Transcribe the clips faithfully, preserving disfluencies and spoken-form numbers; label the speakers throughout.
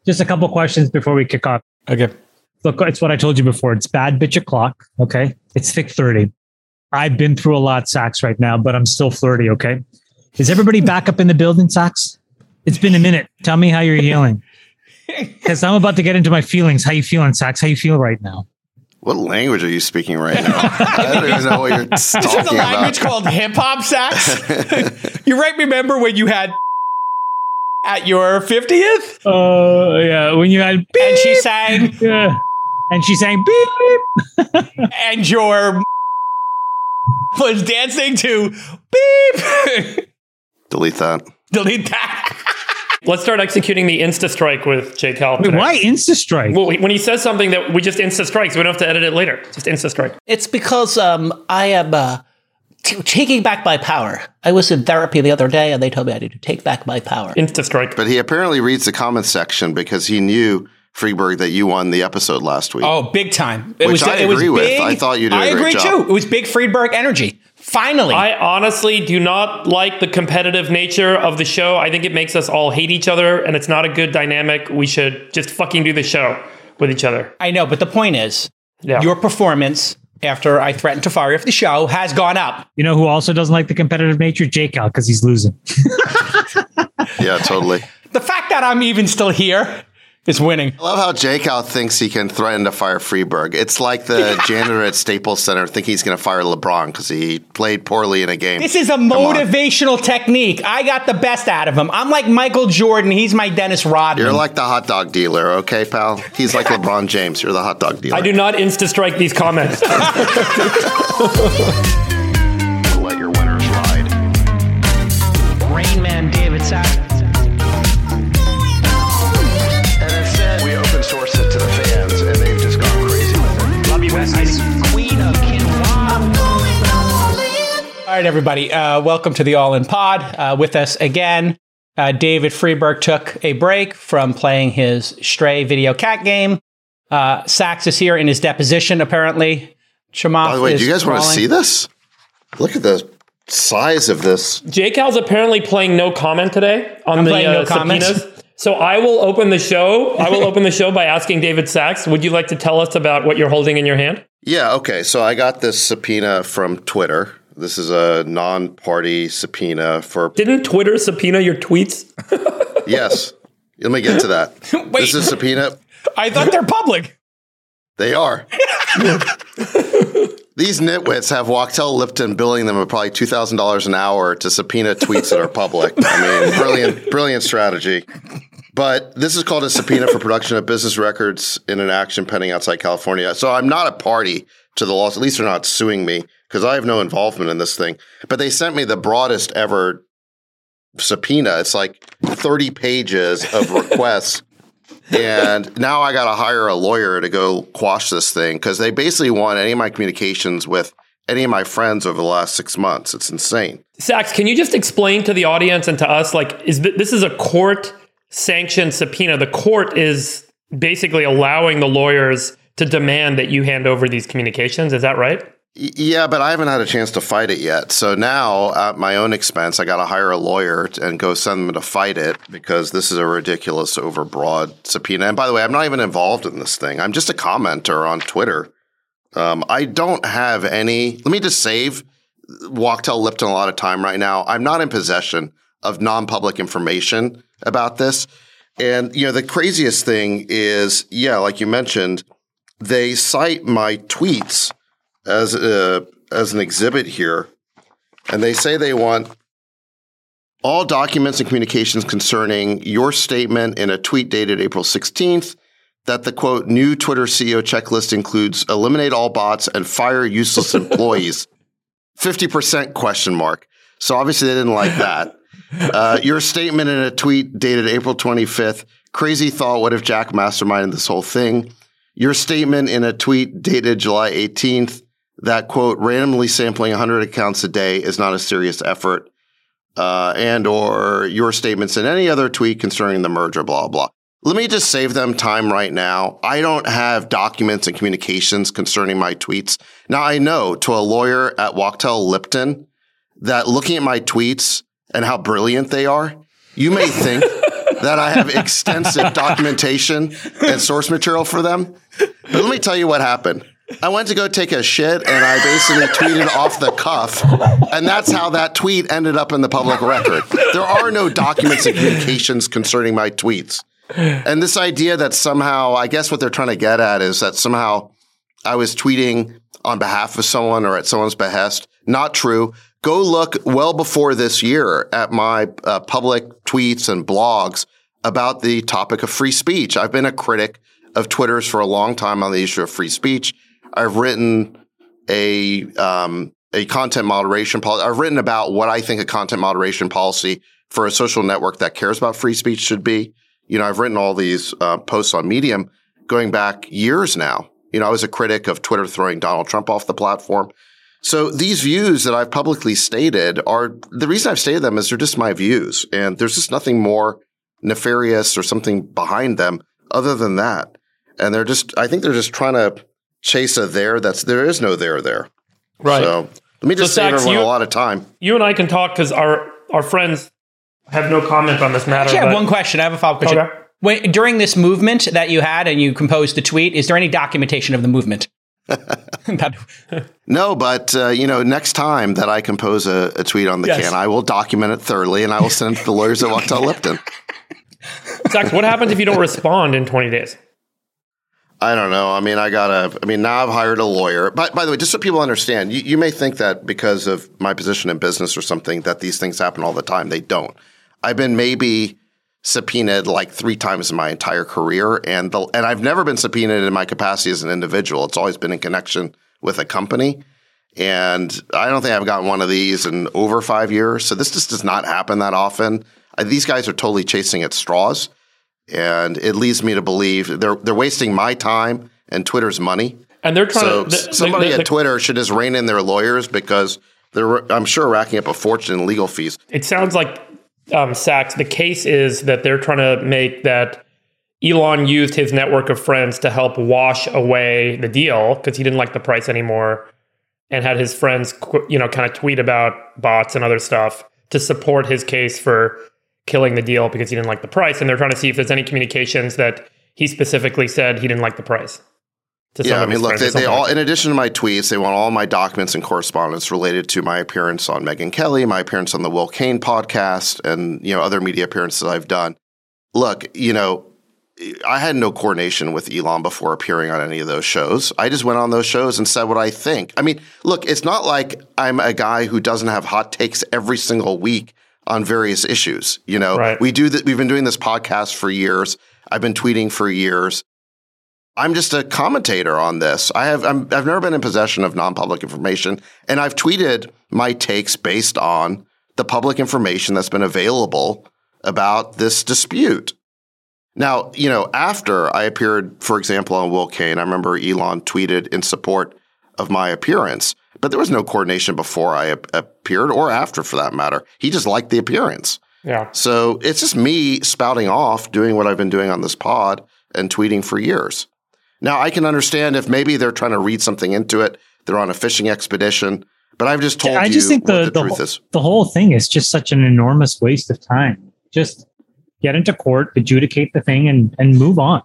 Speaker 1: Just a couple questions before we kick off.
Speaker 2: Okay.
Speaker 1: Look, it's what I told you before. It's bad bitch o'clock. Okay. It's thick thirty. I've been through a lot, Sax, right now, but I'm still flirty. Okay. Is everybody back up in the building, Sax? It's been a minute. Tell me how you're healing. Because I'm about to get into my feelings. How you feeling, Sax? How you feel right now?
Speaker 3: What language are you speaking right now? I don't even know what you're
Speaker 2: This
Speaker 3: talking
Speaker 2: is a language
Speaker 3: about.
Speaker 2: called hip hop, Sax. You right? Remember when you had at your fiftieth?
Speaker 1: Oh, uh, yeah. When you had beep,
Speaker 2: and she sang,
Speaker 1: yeah. And she sang beep,
Speaker 2: and your was dancing to beep.
Speaker 3: Delete that.
Speaker 2: Delete that.
Speaker 4: Let's start executing the Insta Strike with Jay Cal.
Speaker 1: Wait, why Insta Strike?
Speaker 4: Well, when he says something that we just Insta Strike, so we don't have to edit it later. Just Insta Strike.
Speaker 5: It's because um, I am uh, t- taking back my power. I was in therapy the other day, and they told me I need to take back my power.
Speaker 4: Insta Strike.
Speaker 3: But he apparently reads the comments section because he knew, Freeberg, that you won the episode last week.
Speaker 2: Oh, big time. It
Speaker 3: Which
Speaker 2: was,
Speaker 3: I
Speaker 2: it was
Speaker 3: agree with.
Speaker 2: big.
Speaker 3: I thought you did
Speaker 2: I
Speaker 3: a great
Speaker 2: agree
Speaker 3: job.
Speaker 2: too. It was big Friedberg energy. Finally.
Speaker 4: I honestly do not like the competitive nature of the show. I think it makes us all hate each other, and it's not a good dynamic. We should just fucking do the show with each other.
Speaker 2: I know, but the point is,
Speaker 4: yeah.
Speaker 2: your performance after I threatened to fire you off the show has gone up.
Speaker 1: You know who also doesn't like the competitive nature? J Cal, because he's losing.
Speaker 3: Yeah, totally.
Speaker 2: The fact that I'm even still here is winning.
Speaker 3: I love how J Cal thinks he can threaten to fire Freeberg. It's like the janitor at Staples Center thinking he's going to fire LeBron because he played poorly in a game.
Speaker 2: This is a motivational technique. I got the best out of him. I'm like Michael Jordan. He's my Dennis Rodman.
Speaker 3: You're like the hot dog dealer, okay, pal? He's like LeBron James. You're the hot dog dealer.
Speaker 4: I do not Insta Strike these comments.
Speaker 3: Let your winners ride.
Speaker 5: Rain Man David Sack.
Speaker 3: We open source it to the fans, and they've just gone crazy with it.
Speaker 5: Love you, West Queen of Quinoa.
Speaker 2: All right, everybody. Uh, welcome to the All In Pod. Uh, with us again, uh, David Freeberg took a break from playing his Stray video cat game. Uh, Sax is here in his deposition, apparently. Chamath
Speaker 3: By the way,
Speaker 2: is
Speaker 3: do you guys want to
Speaker 2: crawling.
Speaker 3: see this? Look at the size of this.
Speaker 4: J Cal's apparently playing no comment today on
Speaker 2: I'm
Speaker 4: the
Speaker 2: playing no
Speaker 4: uh,
Speaker 2: comments.
Speaker 4: subpoenas. So I will open the show. I will open the show by asking David Sachs, would you like to tell us about what you're holding in your hand?
Speaker 3: Yeah, okay. So I got this subpoena from Twitter. This is a non-party subpoena for...
Speaker 4: Didn't Twitter subpoena your tweets?
Speaker 3: Yes. Let me get to that.
Speaker 2: Wait.
Speaker 3: This is a subpoena.
Speaker 2: I thought they're public.
Speaker 3: They are. These nitwits have Wachtell Lipton billing them at probably two thousand dollars an hour to subpoena tweets that are public. I mean, brilliant, brilliant strategy. But this is called a subpoena for production of business records in an action pending outside California. So I'm not a party to the lawsuit. At least they're not suing me because I have no involvement in this thing. But they sent me the broadest ever subpoena. It's like thirty pages of requests. And now I got to hire a lawyer to go quash this thing because they basically want any of my communications with any of my friends over the last six months. It's insane.
Speaker 4: Sachs, can you just explain to the audience and to us, like, is th- this is a court-sanctioned subpoena? The court is basically allowing the lawyers to demand that you hand over these communications. Is that right?
Speaker 3: Yeah, but I haven't had a chance to fight it yet. So now, at my own expense, I got to hire a lawyer and go send them to fight it because this is a ridiculous, overbroad subpoena. And by the way, I'm not even involved in this thing. I'm just a commenter on Twitter. Um, I don't have any. Let me just save Wachtell Lipton a lot of time right now. I'm not in possession of non-public information about this. And, you know, the craziest thing is, yeah, like you mentioned, they cite my tweets as a, as an exhibit here, and they say they want all documents and communications concerning your statement in a tweet dated April sixteenth that the, quote, new Twitter C E O checklist includes eliminate all bots and fire useless employees. fifty percent question mark. So obviously they didn't like that. Uh, your statement in a tweet dated April twenty-fifth, crazy thought, what if Jack masterminded this whole thing? Your statement in a tweet dated July eighteenth, that, quote, randomly sampling one hundred accounts a day is not a serious effort, uh, and or your statements in any other tweet concerning the merger, blah, blah. Let me just save them time right now. I don't have documents and communications concerning my tweets. Now, I know to a lawyer at Wachtell Lipton that looking at my tweets and how brilliant they are, you may think that I have extensive documentation and source material for them. But let me tell you what happened. I went to go take a shit and I basically tweeted off the cuff. And that's how that tweet ended up in the public record. There are no documents and communications concerning my tweets. And this idea that somehow, I guess what they're trying to get at is that somehow I was tweeting on behalf of someone or at someone's behest. Not true. Go look well before this year at my uh, public tweets and blogs about the topic of free speech. I've been a critic of Twitter's for a long time on the issue of free speech. I've written a um, a content moderation policy. I've written about what I think a content moderation policy for a social network that cares about free speech should be. You know, I've written all these uh, posts on Medium going back years now. You know, I was a critic of Twitter throwing Donald Trump off the platform. So these views that I've publicly stated are – the reason I've stated them is they're just my views. And there's just nothing more nefarious or something behind them other than that. And they're just – I think they're just trying to chase a there that's – there is no there there.
Speaker 4: Right.
Speaker 3: So let me just
Speaker 4: so,
Speaker 3: save
Speaker 4: Sachs,
Speaker 3: everyone
Speaker 4: you,
Speaker 3: a lot of time.
Speaker 4: You and I can talk because our, our friends have no comment on this matter.
Speaker 2: Actually, I have
Speaker 4: but,
Speaker 2: one question. I have a follow-up question.
Speaker 4: Okay.
Speaker 2: When, during this movement that you had and you composed the tweet, is there any documentation of the movement?
Speaker 3: No, but, uh, you know, next time that I compose a, a tweet on the
Speaker 4: yes.
Speaker 3: can, I will document it thoroughly and I will send it to the lawyers at Wachtell Lipton.
Speaker 4: Zach, what happens if you don't respond in twenty days?
Speaker 3: I don't know. I mean, I gotta, I mean, now I've hired a lawyer. But by the way, just so people understand, you, you may think that because of my position in business or something that these things happen all the time. They don't. I've been maybe subpoenaed like three times in my entire career. And the, and I've never been subpoenaed in my capacity as an individual. It's always been in connection with a company. And I don't think I've gotten one of these in over five years. So this just does not happen that often. I, these guys are totally chasing at straws. And it leads me to believe they're they're wasting my time and Twitter's money.
Speaker 4: And they're trying
Speaker 3: so
Speaker 4: to the,
Speaker 3: somebody
Speaker 4: the, the,
Speaker 3: at Twitter should just rein in their lawyers because they're, I'm sure, racking up a fortune in legal fees.
Speaker 4: It sounds like Um, Sachs, the case is that they're trying to make that Elon used his network of friends to help wash away the deal because he didn't like the price anymore and had his friends, you know, kind of tweet about bots and other stuff to support his case for killing the deal because he didn't like the price. And they're trying to see if there's any communications that he specifically said he didn't like the price.
Speaker 3: Yeah, I mean, look, they, they all, in addition to my tweets, they want all my documents and correspondence related to my appearance on Megyn Kelly, my appearance on the Will Cain podcast, and, you know, other media appearances I've done. Look, you know, I had no coordination with Elon before appearing on any of those shows. I just went on those shows and said what I think. I mean, look, it's not like I'm a guy who doesn't have hot takes every single week on various issues. You know,
Speaker 4: right.
Speaker 3: we do that. We've been doing this podcast for years. I've been tweeting for years. I'm just a commentator on this. I have I'm, I've never been in possession of non-public information, and I've tweeted my takes based on the public information that's been available about this dispute. Now, you know, after I appeared, for example, on Will Cain, I remember Elon tweeted in support of my appearance, but there was no coordination before I ap- appeared or after, for that matter. He just liked the appearance.
Speaker 4: Yeah.
Speaker 3: So it's just me spouting off, doing what I've been doing on this pod and tweeting for years. Now, I can understand if maybe they're trying to read something into it. They're on a fishing expedition. But I've just told
Speaker 1: I
Speaker 3: you
Speaker 1: just think the,
Speaker 3: what the,
Speaker 1: the,
Speaker 3: truth
Speaker 1: whole,
Speaker 3: is.
Speaker 1: The whole thing is just such an enormous waste of time. Just get into court, adjudicate the thing, and, and move on.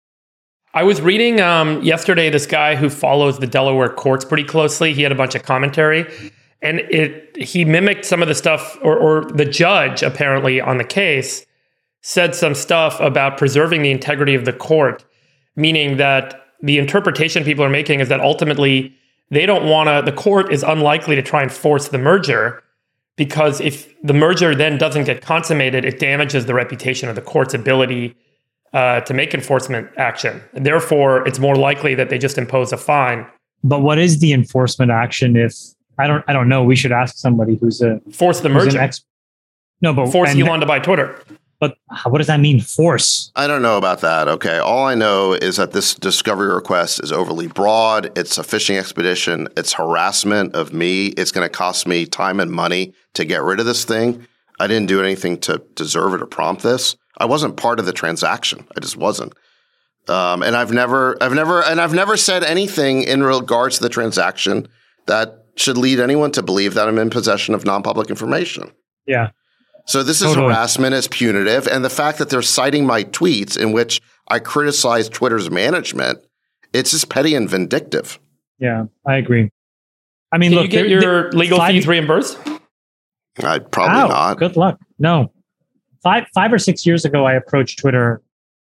Speaker 4: I was reading um, yesterday this guy who follows the Delaware courts pretty closely. He had a bunch of commentary. And it he mimicked some of the stuff, or, or the judge apparently on the case said some stuff about preserving the integrity of the court. Meaning that the interpretation people are making is that ultimately they don't want to, the court is unlikely to try and force the merger because if the merger then doesn't get consummated, it damages the reputation of the court's ability uh, to make enforcement action. And therefore, it's more likely that they just impose a fine.
Speaker 1: But what is the enforcement action if, I don't I don't know, we should ask somebody who's a...
Speaker 4: Force the
Speaker 1: who's
Speaker 4: merger.
Speaker 1: An ex- no, but...
Speaker 4: Force
Speaker 1: and,
Speaker 4: Elon to buy Twitter.
Speaker 1: But what does that mean, force?
Speaker 3: I don't know about that. Okay. All I know is that this discovery request is overly broad. It's a fishing expedition. It's harassment of me. It's going to cost me time and money to get rid of this thing. I didn't do anything to deserve it or prompt this. I wasn't part of the transaction. I just wasn't. Um, and I've never, I've never, and I've never said anything in regards to the transaction that should lead anyone to believe that I'm in possession of non-public information.
Speaker 1: Yeah.
Speaker 3: So this is
Speaker 1: Totally.
Speaker 3: harassment, it's punitive. And the fact that they're citing my tweets in which I criticize Twitter's management, it's just petty and vindictive.
Speaker 1: Yeah, I agree. I mean,
Speaker 4: Can
Speaker 1: look,
Speaker 4: you get
Speaker 1: they're-
Speaker 4: your
Speaker 1: they're-
Speaker 4: legal
Speaker 1: five-
Speaker 4: fees reimbursed?
Speaker 3: I'd probably
Speaker 1: Ow,
Speaker 3: not.
Speaker 1: Good luck. No. Five five or six years ago, I approached Twitter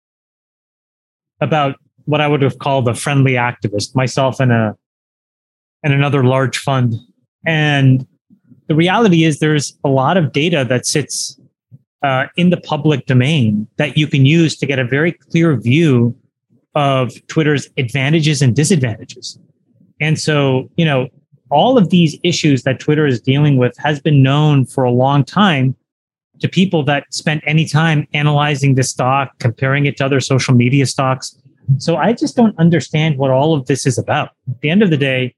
Speaker 1: about what I would have called a friendly activist, myself and a and another large fund. And the reality is there's a lot of data that sits uh, in the public domain that you can use to get a very clear view of Twitter's advantages and disadvantages. And so, you know, all of these issues that Twitter is dealing with has been known for a long time to people that spent any time analyzing the stock, comparing it to other social media stocks. So I just don't understand what all of this is about. At the end of the day,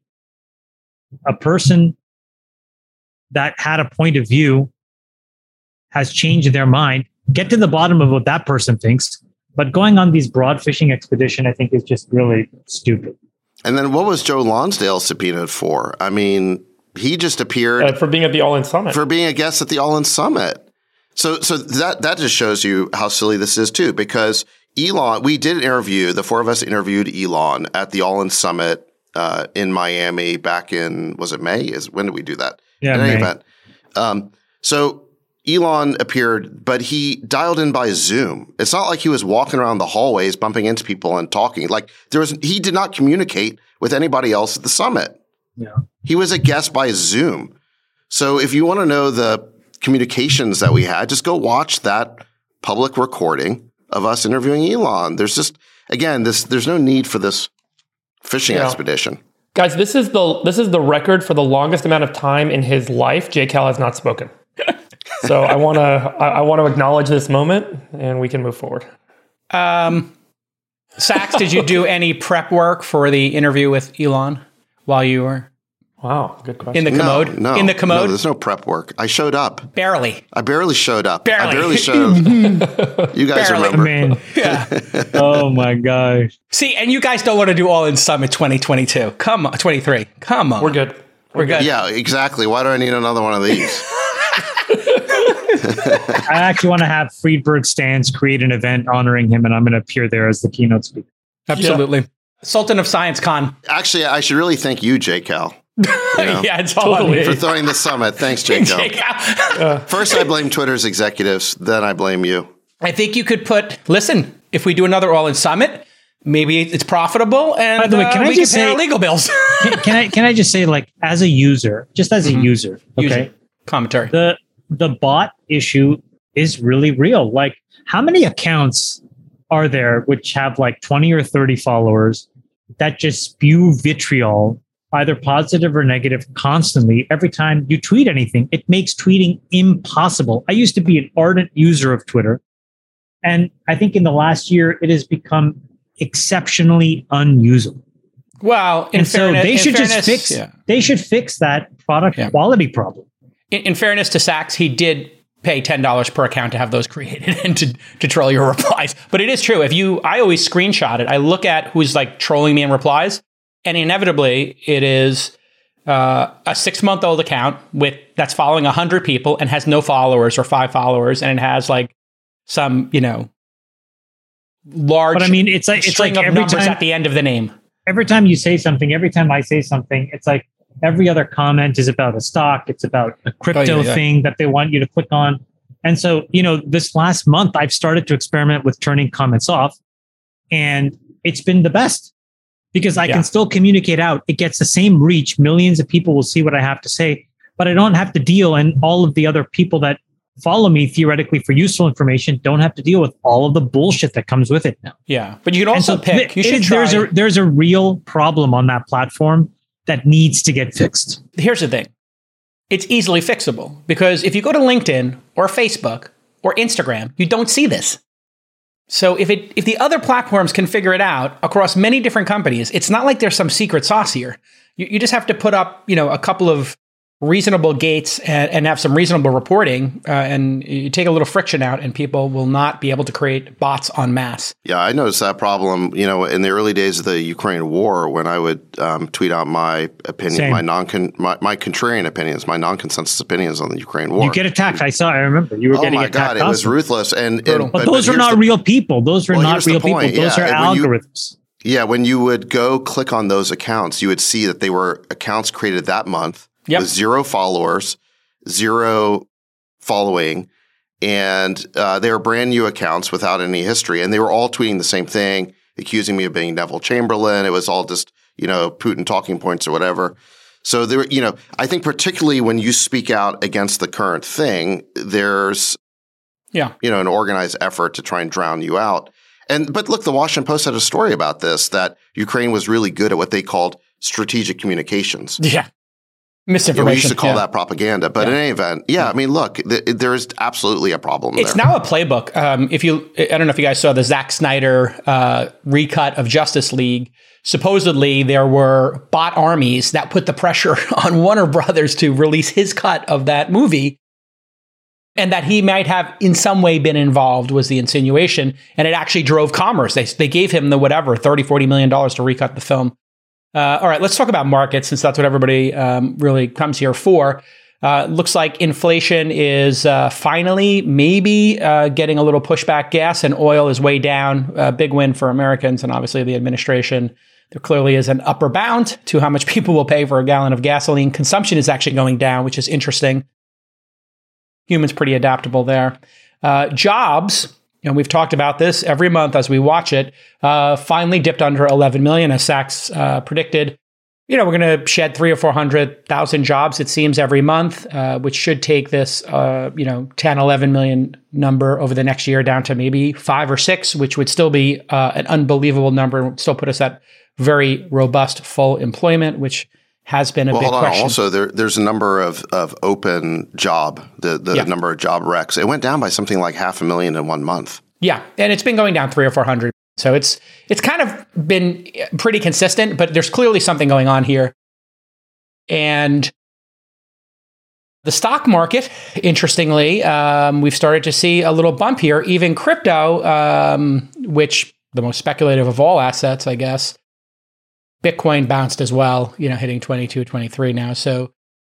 Speaker 1: a person that had a point of view has changed their mind. Get to the bottom of what that person thinks. But going on these broad fishing expedition, I think, is just really stupid.
Speaker 3: And then what was Joe Lonsdale subpoenaed for? I mean, he just appeared
Speaker 4: Uh, for being at the All In Summit.
Speaker 3: for being a guest at the All In Summit. So, so that that just shows you how silly this is too, because Elon, we did interview, the four of us interviewed Elon at the All In Summit uh, in Miami back in, was it May? Is when did we do that?
Speaker 1: Yeah,
Speaker 3: in any
Speaker 1: May.
Speaker 3: event. Um, so Elon appeared, but he dialed in by Zoom. It's not like he was walking around the hallways, bumping into people and talking. Like there was, he did not communicate with anybody else at the summit.
Speaker 1: Yeah.
Speaker 3: He was a guest by Zoom. So if you want to know the communications that we had, just go watch that public recording of us interviewing Elon. There's just, again, this, there's no need for this fishing
Speaker 4: Yeah.
Speaker 3: expedition.
Speaker 4: Guys, this is the this is the record for the longest amount of time in his life J Cal has not spoken. So I want to I, I want to acknowledge this moment, and we can move forward.
Speaker 2: Um, Sax, did you do any prep work for the interview with Elon while you were
Speaker 4: Wow, good question.
Speaker 2: in the commode?
Speaker 3: No, no,
Speaker 2: in the
Speaker 3: no,
Speaker 2: commode?
Speaker 3: there's no prep work. I showed up.
Speaker 2: Barely.
Speaker 3: I barely showed up. I
Speaker 2: Barely.
Speaker 3: barely showed. You guys
Speaker 2: Barely.
Speaker 3: remember.
Speaker 1: Man.
Speaker 2: Yeah.
Speaker 1: Oh my gosh.
Speaker 2: See, and you guys don't want to do All In Summit twenty twenty-two. Come on, twenty-three. Come on.
Speaker 4: We're good.
Speaker 2: We're good.
Speaker 3: Yeah, exactly. Why do I need another one of these?
Speaker 1: I actually want to have Friedberg Stans create an event honoring him, and I'm going to appear there as the keynote speaker.
Speaker 2: Absolutely. Sultan of Science Con.
Speaker 3: Actually, I should really thank you, J Cal, know,
Speaker 2: yeah, it's all
Speaker 4: totally.
Speaker 2: on
Speaker 3: for
Speaker 2: me.
Speaker 3: throwing the summit. Thanks, J Cal.
Speaker 2: Jake, I
Speaker 3: First, I blame Twitter's executives. Then I blame you.
Speaker 2: think you could put, listen, if we do another All In Summit, maybe it's profitable and
Speaker 1: By the way, can
Speaker 2: uh,
Speaker 1: I
Speaker 2: we
Speaker 1: just
Speaker 2: can pay
Speaker 1: say-
Speaker 2: our legal bills.
Speaker 1: Can, can I can I just say, like, as a user, just as a user, okay,
Speaker 2: User. Commentary.
Speaker 1: the the bot issue is really real. Like, how many accounts are there which have like twenty or thirty followers that just spew vitriol, either positive or negative, constantly every time you tweet anything? It makes tweeting impossible. I used to be an ardent user of Twitter, and I think in the last year it has become exceptionally unusable.
Speaker 2: Well, in
Speaker 1: And so
Speaker 2: fairness,
Speaker 1: they
Speaker 2: in
Speaker 1: should just
Speaker 2: fairness-
Speaker 1: fix
Speaker 2: yeah.
Speaker 1: they should fix that product
Speaker 2: Yeah.
Speaker 1: quality problem.
Speaker 2: In, in fairness to Sachs, he did pay ten dollars per account to have those created and to, to troll your replies. But it is true. If you, I always screenshot it. I look at who's like trolling me in replies, and inevitably it is uh, a six month old account with that's following a hundred people and has no followers or five followers, and it has like some, you know, large.
Speaker 1: But I mean, it's like it's
Speaker 2: string
Speaker 1: like
Speaker 2: of
Speaker 1: every
Speaker 2: numbers
Speaker 1: time
Speaker 2: at the end of the name.
Speaker 1: every time you say something, every time I say something, it's like every other comment is about a stock. It's about a crypto
Speaker 2: Oh, yeah, yeah.
Speaker 1: thing that they want you to click on. And so, you know, this last month, I've started to experiment with turning comments off, and it's been the best because I
Speaker 2: Yeah.
Speaker 1: can still communicate out. It gets the same reach. Millions of people will see what I have to say, but I don't have to deal. And all of the other people that follow me theoretically for useful information don't have to deal with all of the bullshit that comes with it now.
Speaker 2: Yeah, but you can
Speaker 1: And
Speaker 2: also
Speaker 1: so
Speaker 2: pick.
Speaker 1: th-
Speaker 2: You should
Speaker 1: it-
Speaker 2: try.
Speaker 1: there's a there's a real problem on that platform that needs to get fixed.
Speaker 2: Here's the thing. It's easily fixable because if you go to LinkedIn or Facebook or Instagram, you don't see this. So if it if the other platforms can figure it out across many different companies, it's not like there's some secret sauce here. You, you just have to put up, you know, a couple of reasonable gates and, and have some reasonable reporting, uh, and you take a little friction out, and people will not be able to create bots en masse.
Speaker 3: Yeah, I noticed that problem, you know, in the early days of the Ukraine war, when I would um, tweet out my opinion,
Speaker 1: Same.
Speaker 3: my non my, my contrarian opinions, my non-consensus opinions on the Ukraine war.
Speaker 1: You get attacked. I saw. I remember you were
Speaker 3: oh
Speaker 1: getting
Speaker 3: my
Speaker 1: attacked.
Speaker 3: God, it was ruthless. And, and
Speaker 1: but, but those are not
Speaker 3: the,
Speaker 1: real people. Those are
Speaker 3: well,
Speaker 1: not real people.
Speaker 3: Point.
Speaker 1: Those
Speaker 3: yeah.
Speaker 1: are
Speaker 3: and
Speaker 1: algorithms.
Speaker 3: You, yeah, when you would go click on those accounts, you would see that they were accounts created that month. Yep. With zero followers, zero following, and uh, they were brand new accounts without any history. And they were all tweeting the same thing, accusing me of being Neville Chamberlain. It was all just, you know, Putin talking points or whatever. So there, you know, I think particularly when you speak out against the current thing, there's,
Speaker 2: yeah,
Speaker 3: you know, an organized effort to try and drown you out. And but look, the Washington Post had a story about this, that Ukraine was really good at what they called strategic communications.
Speaker 2: Yeah. Misinformation.
Speaker 3: Yeah, we used to call
Speaker 2: yeah.
Speaker 3: that propaganda. But yeah. in any event, yeah, I mean, look, th- there is absolutely a problem
Speaker 2: it's
Speaker 3: there.
Speaker 2: It's now a playbook. Um, if you, I don't know if you guys saw the Zack Snyder uh, recut of Justice League. Supposedly, there were bot armies that put the pressure on Warner Brothers to release his cut of that movie, and that he might have in some way been involved was the insinuation. And it actually drove commerce. They, they gave him the whatever, thirty, forty million dollars to recut the film. Uh, all right, let's talk about markets, since that's what everybody um, really comes here for. Uh, looks like inflation is uh, finally maybe uh, getting a little pushback. Gas and oil is way down. A big win for Americans and obviously the administration. There clearly is an upper bound to how much people will pay for a gallon of gasoline. Consumption is actually going down, which is interesting. Humans pretty adaptable there. Uh, jobs. And we've talked about this every month as we watch it, uh, finally dipped under eleven million, as Sachs uh, predicted. You know, we're going to shed three or four hundred thousand jobs, it seems, every month, uh, which should take this, uh, you know, ten, eleven million number over the next year down to maybe five or six, which would still be uh, an unbelievable number and still put us at very robust full employment, which has been a
Speaker 3: well,
Speaker 2: big
Speaker 3: hold on.
Speaker 2: question.
Speaker 3: Also, there, there's a number of, of open job, the, the yeah. number of job recs. It went down by something like half a million in one month.
Speaker 2: Yeah, and it's been going down three or four hundred. So it's it's kind of been pretty consistent, but there's clearly something going on here. And the stock market, interestingly, um, we've started to see a little bump here. Even crypto, um, which the most speculative of all assets, I guess, Bitcoin bounced as well, you know, hitting twenty-two, twenty-three now. So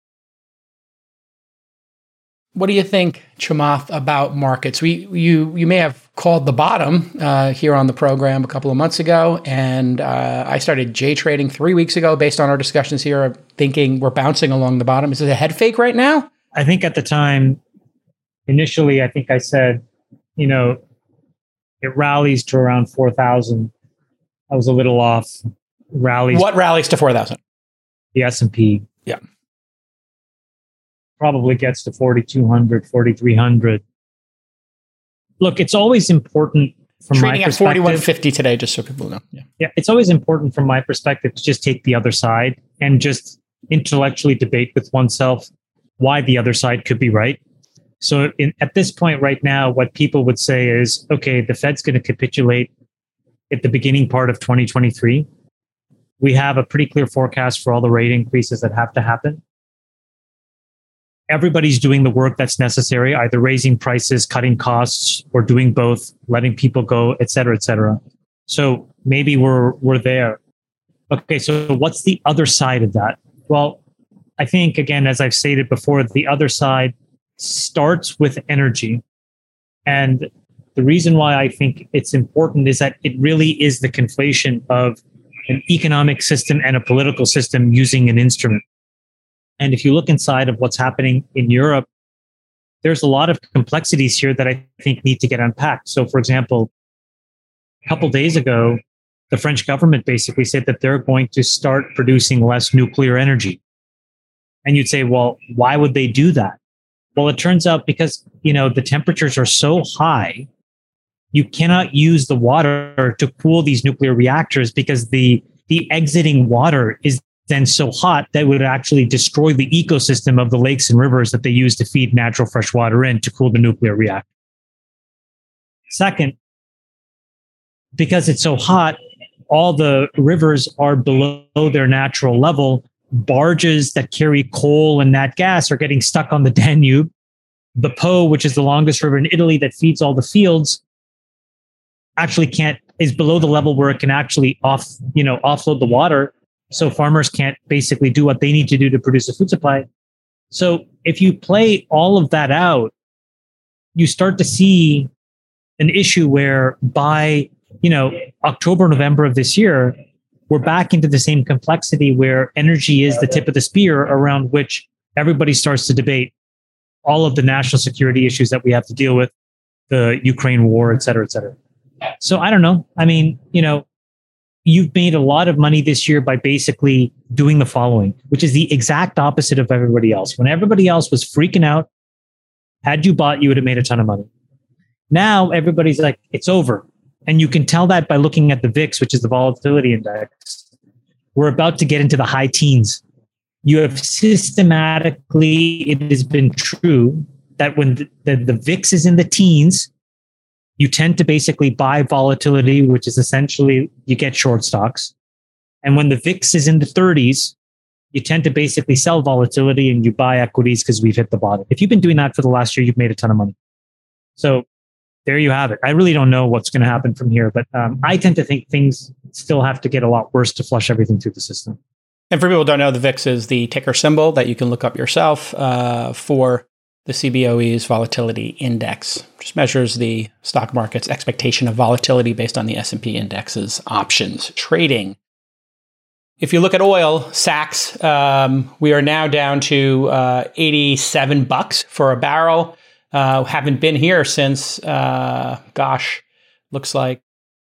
Speaker 2: what do you think, Chamath, about markets? We you you may have called the bottom uh, here on the program a couple of months ago, and uh, I started J trading three weeks ago based on our discussions here, thinking we're bouncing along the bottom. Is it a head fake right now?
Speaker 1: I think at the time, initially, I think I said, you know, it rallies to around four thousand. I was a little off. Rallies.
Speaker 2: What rallies to four thousand?
Speaker 1: The S and P.
Speaker 2: Yeah.
Speaker 1: Probably gets to forty-two hundred, forty-three hundred. Look, it's always important from
Speaker 2: Trading
Speaker 1: my
Speaker 2: at
Speaker 1: perspective.
Speaker 2: forty-one fifty today, just so people know. Yeah.
Speaker 1: Yeah, it's always important from my perspective to just take the other side and just intellectually debate with oneself why the other side could be right. So in, at this point right now, what people would say is, okay, the Fed's going to capitulate at the beginning part of twenty twenty-three. We have a pretty clear forecast for all the rate increases that have to happen. Everybody's doing the work that's necessary, either raising prices, cutting costs, or doing both, letting people go, et cetera, et cetera. So maybe we're we're there. Okay, so what's the other side of that? Well, I think, again, as I've stated before, the other side starts with energy. And the reason why I think it's important is that it really is the conflation of an economic system and a political system using an instrument. And if you look inside of what's happening in Europe, there's a lot of complexities here that I think need to get unpacked. So, for example, a couple of days ago, the French government basically said that they're going to start producing less nuclear energy. And you'd say, well, why would they do that? Well, it turns out because, you know, the temperatures are so high, you cannot use the water to cool these nuclear reactors because the, the exiting water is then so hot that would actually destroy the ecosystem of the lakes and rivers that they use to feed natural fresh water in to cool the nuclear reactor. Second, because it's so hot, all the rivers are below their natural level, barges that carry coal and nat gas are getting stuck on the Danube. The Po, which is the longest river in Italy that feeds all the fields, actually can't, is below the level where it can actually off, you know, offload the water. So farmers can't basically do what they need to do to produce a food supply. So if you play all of that out, you start to see an issue where by, you know, October, November of this year, we're back into the same complexity where energy is the tip of the spear around which everybody starts to debate all of the national security issues that we have to deal with, the Ukraine war, et cetera, et cetera. So I don't know. I mean, you know, you've made a lot of money this year by basically doing the following, which is the exact opposite of everybody else. When everybody else was freaking out, had you bought, you would have made a ton of money. Now everybody's like, it's over. And you can tell that by looking at the V I X, which is the volatility index. We're about to get into the high teens. You have systematically, it has been true that when the, the, the V I X is in the teens, you tend to basically buy volatility, which is essentially you get short stocks. And when the V I X is in the thirties, you tend to basically sell volatility and you buy equities because we've hit the bottom. If you've been doing that for the last year, you've made a ton of money. So there you have it. I really don't know what's going to happen from here, but um, I tend to think things still have to get a lot worse to flush everything through the system.
Speaker 2: And for people who don't know, the V I X is the ticker symbol that you can look up yourself uh, for the C B O E's volatility index. Just measures the stock market's expectation of volatility based on the S and P index's options trading. If you look at oil, Sachs, um, we are now down to uh, eighty-seven bucks for a barrel. Uh, haven't been here since, uh, gosh, looks like,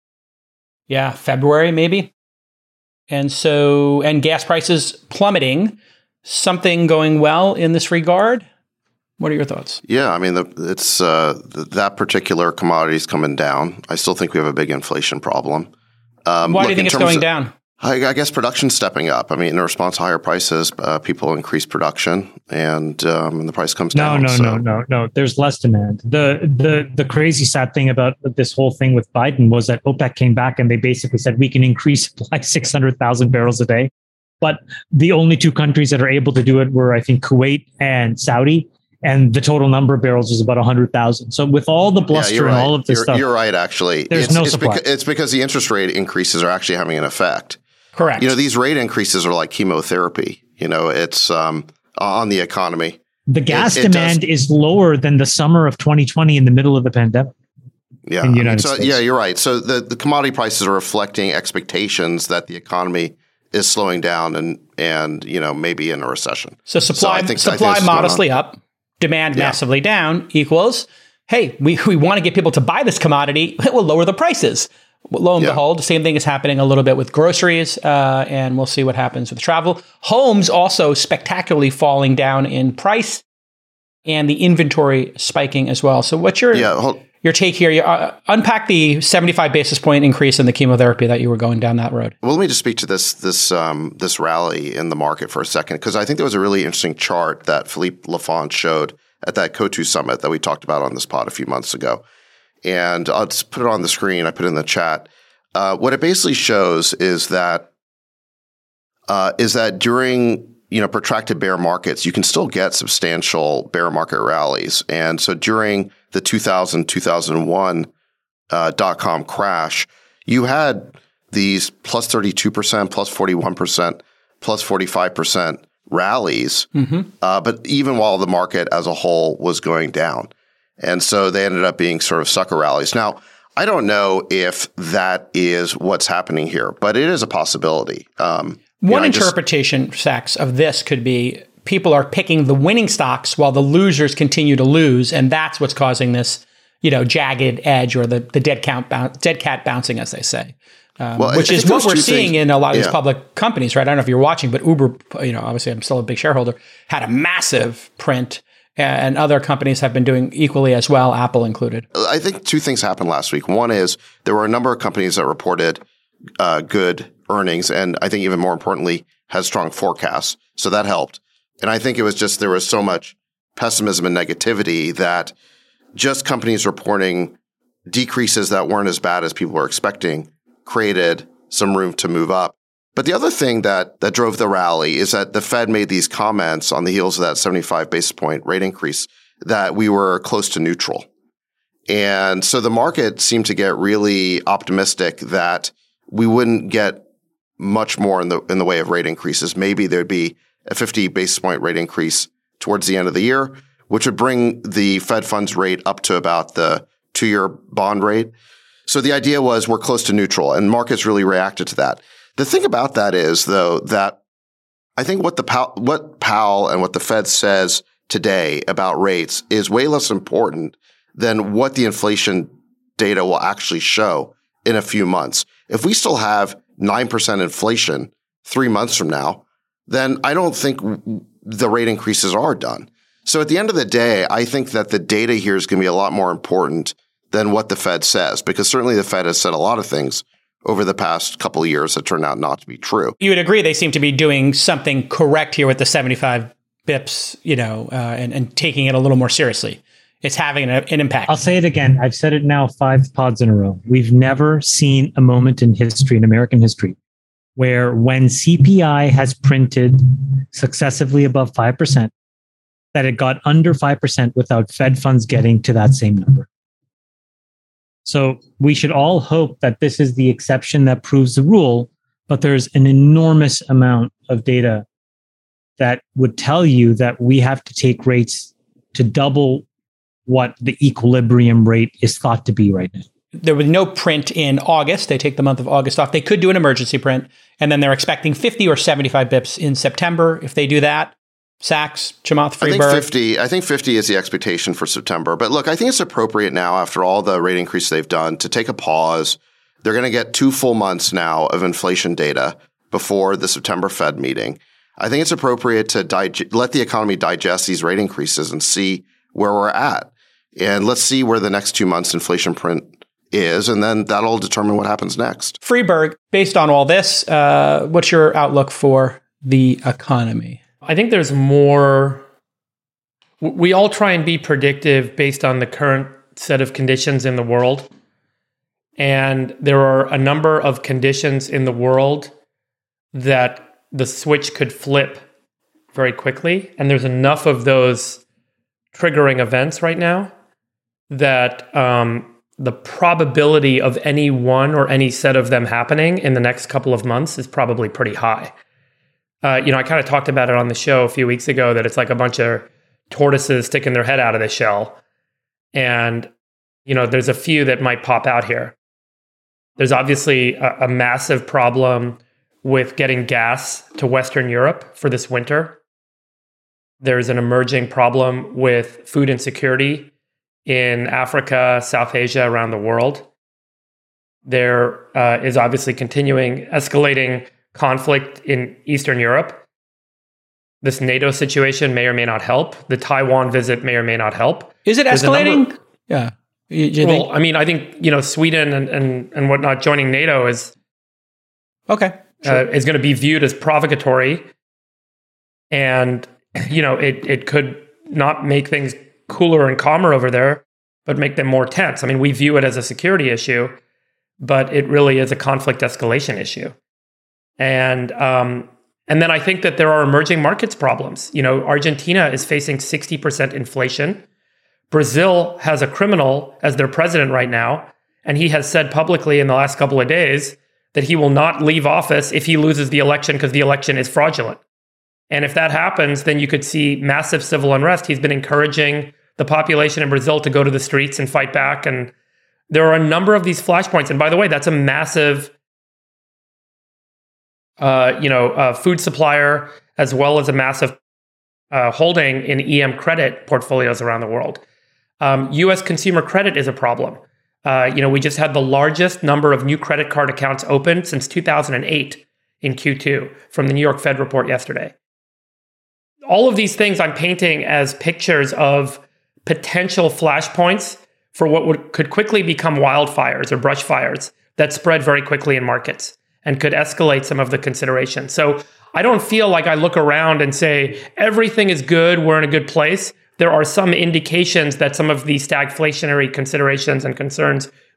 Speaker 2: yeah, February maybe. And so, and gas prices plummeting. Something going well in this regard? What are your thoughts?
Speaker 3: Yeah, I mean, the, it's uh, th- that particular commodity is coming down. I still think we have a big inflation problem. Um,
Speaker 2: Why
Speaker 3: look,
Speaker 2: do you think it's
Speaker 3: terms
Speaker 2: going
Speaker 3: of-
Speaker 2: down?
Speaker 3: I, I guess production's stepping up. I mean, in response to higher prices, uh, people increase production, and um, and the price comes
Speaker 1: No,
Speaker 3: down.
Speaker 1: no,
Speaker 3: so.
Speaker 1: no, no, no. There's less demand. The the the crazy sad thing about this whole thing with Biden was that OPEC came back and they basically said we can increase like six hundred thousand barrels a day, but the only two countries that are able to do it were, I think, Kuwait and Saudi, and the total number of barrels was about one hundred thousand. So with all the bluster
Speaker 3: yeah,
Speaker 1: and
Speaker 3: right.
Speaker 1: all of this
Speaker 3: you're,
Speaker 1: stuff,
Speaker 3: you're right. Actually,
Speaker 1: there's
Speaker 3: it's,
Speaker 1: no
Speaker 3: it's
Speaker 1: supply.
Speaker 3: Beca- it's because the interest rate increases are actually having an effect.
Speaker 2: Correct.
Speaker 3: You know, these rate increases are like chemotherapy. You know, it's um, on the economy.
Speaker 1: The gas
Speaker 3: it, it
Speaker 1: demand
Speaker 3: does.
Speaker 1: is lower than the summer of twenty twenty in the middle of the pandemic.
Speaker 3: Yeah,
Speaker 1: in the
Speaker 3: I mean,
Speaker 1: United
Speaker 3: so,
Speaker 1: States.
Speaker 3: yeah, you're right. So the, the commodity prices are reflecting expectations that the economy is slowing down and and you know maybe in a recession.
Speaker 2: So supply
Speaker 3: I think- I think
Speaker 2: supply
Speaker 3: that's going
Speaker 2: modestly
Speaker 3: on.
Speaker 2: up, demand
Speaker 3: Yeah.
Speaker 2: massively down equals, hey, we, we want to get people to buy this commodity, it will lower the prices. Lo and
Speaker 3: Yeah.
Speaker 2: behold, the same thing is happening a little bit with groceries, uh, and we'll see what happens with travel. Homes also spectacularly falling down in price, and the inventory spiking as well. So what's your
Speaker 3: Yeah, hold,
Speaker 2: your take here? You, uh, unpack the seventy-five basis point increase in the chemotherapy that you were going down that road.
Speaker 3: well, let me just speak to this this um, this rally in the market for a second, because I think there was a really interesting chart that Philippe Lafont showed at that COTU summit that we talked about on this pod a few months ago. And I'll just put it on the screen. I put it in the chat. Uh, what it basically shows is that uh, is that during you know protracted bear markets, you can still get substantial bear market rallies. And so during the two thousand, two thousand one uh, dot-com crash, you had these plus thirty-two percent, plus forty-one percent, plus forty-five percent rallies. Mm-hmm. Uh, but even while the market as a whole was going down. And so they ended up being sort of sucker rallies. Now, I don't know if that is what's happening here, but it is a possibility. Um,
Speaker 2: One
Speaker 3: you know, I just-
Speaker 2: interpretation, Sachs, of this could be people are picking the winning stocks while the losers continue to lose, and that's what's causing this, you know, jagged edge or the, the dead count boun- dead cat bouncing, as they say. Um,
Speaker 3: Well, I-
Speaker 2: which
Speaker 3: I
Speaker 2: is
Speaker 3: think
Speaker 2: what
Speaker 3: those
Speaker 2: we're
Speaker 3: two
Speaker 2: seeing
Speaker 3: things-
Speaker 2: in a lot of these
Speaker 3: yeah.
Speaker 2: public companies, right? I don't know if you're watching, but Uber, you know, obviously I'm still a big shareholder, had a massive print, and other companies have been doing equally as well, Apple included.
Speaker 3: I think two things happened last week. One is there were a number of companies that reported uh, good earnings, and I think even more importantly, had strong forecasts. So that helped. And I think it was just there was so much pessimism and negativity that just companies reporting decreases that weren't as bad as people were expecting created some room to move up. But the other thing that that drove the rally is that the Fed made these comments on the heels of that seventy-five basis point rate increase that we were close to neutral. And so the market seemed to get really optimistic that we wouldn't get much more in the in the way of rate increases. Maybe there'd be a fifty basis point rate increase towards the end of the year, which would bring the Fed funds rate up to about the two-year bond rate. So the idea was we're close to neutral, and markets really reacted to that. The thing about that is, though, that I think what the Pow- what Powell and what the Fed says today about rates is way less important than what the inflation data will actually show in a few months. If we still have nine percent inflation three months from now, then I don't think the rate increases are done. So at the end of the day, I think that the data here is going to be a lot more important than what the Fed says, because certainly the Fed has said a lot of things over the past couple of years that turned out not to be true.
Speaker 2: You would agree they seem to be doing something correct here with the seventy-five bips, you know, uh, and, and taking it a little more seriously. It's having an, an impact.
Speaker 1: I'll say it again. I've said it now five pods in a row. We've never seen a moment in history, in American history, where when C P I has printed successively above five percent, that it got under five percent without Fed funds getting to that same number. So we should all hope that this is the exception that proves the rule, but there's an enormous amount of data that would tell you that we have to take rates to double what the equilibrium rate is thought to be right now.
Speaker 2: There was no print in August. They take the month of August off. They could do an emergency print, and then they're expecting fifty or seventy-five bips in September. If they do that, Sachs, Chamath, Friedberg.
Speaker 3: I think fifty. I think fifty is the expectation for September. But look, I think it's appropriate now, after all the rate increase they've done, to take a pause. They're going to get two full months now of inflation data before the September Fed meeting. I think it's appropriate to dig- let the economy digest these rate increases and see where we're at, and let's see where the next two months inflation print is, and then that'll determine what happens next.
Speaker 2: Friedberg, based on all this, uh, what's your outlook for the economy?
Speaker 4: I think there's more. We all try and be predictive based on the current set of conditions in the world. And there are a number of conditions in the world that the switch could flip very quickly. And there's enough of those triggering events right now that um, the probability of any one or any set of them happening in the next couple of months is probably pretty high. Uh, you know, I kind of talked about it on the show a few weeks ago that it's like a bunch of tortoises sticking their head out of the shell. And, you know, there's a few that might pop out here. There's obviously a, a massive problem with getting gas to Western Europe for this winter. There's an emerging problem with food insecurity in Africa, South Asia, around the world. There uh, is obviously continuing escalating conflict in Eastern Europe. This NATO situation may or may not help. The Taiwan visit may or may not help.
Speaker 2: Is it
Speaker 4: There's
Speaker 2: escalating?
Speaker 4: Number,
Speaker 2: yeah. You, you
Speaker 4: well,
Speaker 2: think?
Speaker 4: I mean, I think, you know, Sweden and, and, and whatnot joining NATO is
Speaker 2: Okay.
Speaker 4: uh, is going to be viewed as provocatory. And, you know, it, it could not make things cooler and calmer over there, but make them more tense. I mean, we view it as a security issue, but it really is a conflict escalation issue. And um, and then I think that there are emerging markets problems. You know, Argentina is facing sixty percent inflation. Brazil has a criminal as their president right now, and he has said publicly in the last couple of days that he will not leave office if he loses the election because the election is fraudulent. And if that happens, then you could see massive civil unrest. He's been encouraging the population in Brazil to go to the streets and fight back. And there are a number of these flashpoints. And by the way, that's a massive uh, you know, uh, food supplier, as well as a massive uh, holding in E M credit portfolios around the world. Um, U S consumer credit is a problem. Uh, you know, we just had the largest number of new credit card accounts opened since two thousand eight in Q two from the New York Fed report yesterday. All of these things I'm painting as pictures of potential flashpoints for what would, could quickly become wildfires or brush fires that spread very quickly in markets and could escalate some of the considerations. So I don't feel like I look around and say, everything is good, we're in a good place. There are some indications that some of these stagflationary considerations and concerns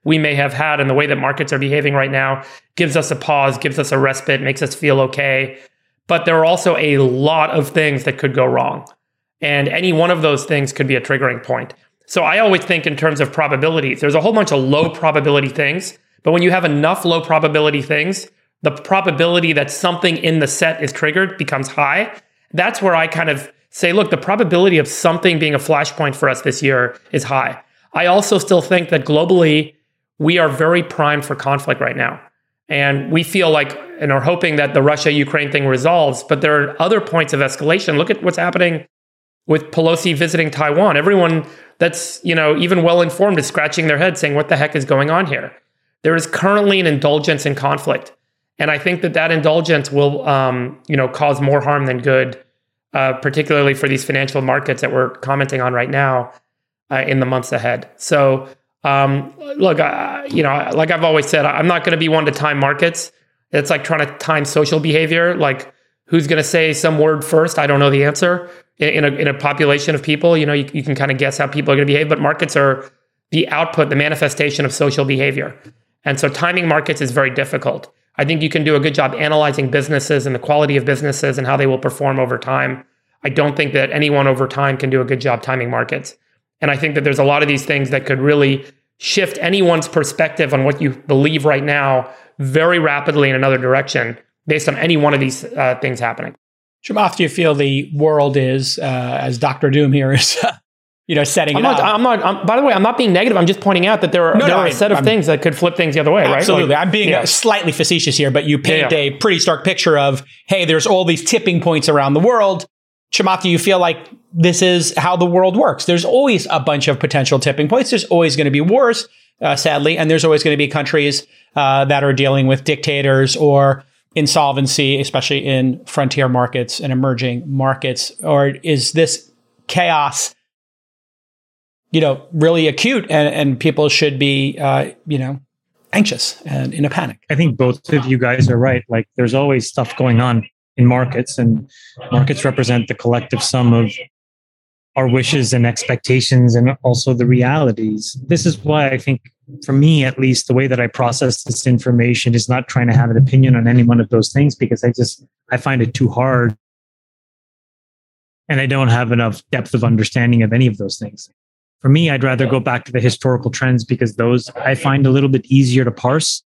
Speaker 4: we may have had and the way that markets are behaving right now gives us a pause, gives us a respite, makes us feel okay. But there are also a lot of things that could go wrong. And any one of those things could be a triggering point. So I always think in terms of probabilities. There's a whole bunch of low probability things, but when you have enough low probability things, the probability that something in the set is triggered becomes high. That's where I kind of say, look, the probability of something being a flashpoint for us this year is high. I also still think that globally, we are very primed for conflict right now. And we feel like, and are hoping that the Russia-Ukraine thing resolves, but there are other points of escalation. Look at what's happening with Pelosi visiting Taiwan. Everyone that's, you know, even well-informed is scratching their head saying, what the heck is going on here? There is currently an indulgence in conflict. And I think that that indulgence will, um, you know, cause more harm than good, uh, particularly for these financial markets that we're commenting on right now uh, in the months ahead. So, um, look, uh, you know, like I've always said, I'm not going to be one to time markets. It's like trying to time social behavior. Like, who's going to say some word first? I don't know the answer. In a, in a population of people, you know, you, you can kind of guess how people are going to behave, but markets are the output, the manifestation of social behavior. And so timing markets is very difficult. I think you can do a good job analyzing businesses and the quality of businesses and how they will perform over time. I don't think that anyone over time can do a good job timing markets. And I think that there's a lot of these things that could really shift anyone's perspective on what you believe right now very rapidly in another direction based on any one of these uh, things happening.
Speaker 2: Chamath, do you feel the world is, uh, as Doctor Doom here is, uh, you know, setting
Speaker 4: I'm
Speaker 2: it
Speaker 4: not,
Speaker 2: up?
Speaker 4: I'm not, I'm, by the way, I'm not being negative. I'm just pointing out that there are,
Speaker 2: no,
Speaker 4: there
Speaker 2: no,
Speaker 4: are a set of
Speaker 2: I'm,
Speaker 4: things that could flip things the other way, right?
Speaker 2: Absolutely.
Speaker 4: Like,
Speaker 2: I'm being
Speaker 4: yeah.
Speaker 2: slightly facetious here, but you paint
Speaker 4: yeah, yeah.
Speaker 2: a pretty stark picture of, hey, there's all these tipping points around the world. Chamath, do you feel like this is how the world works? There's always a bunch of potential tipping points. There's always going to be wars, uh, sadly, and there's always going to be countries uh, that are dealing with dictators or insolvency, especially in frontier markets and emerging markets? Or is this chaos, you know, really acute and, and people should be, uh, you know, anxious and in a panic?
Speaker 1: I think both of you guys are right. Like, there's always stuff going on in markets, and markets represent the collective sum of our wishes and expectations and also the realities. This is why I think, for me at least, the way that I process this information is not trying to have an opinion on any one of those things, because I just, I find it too hard. And I don't have enough depth of understanding of any of those things. For me, I'd rather go back to the historical trends, because those I find a little bit easier to parse.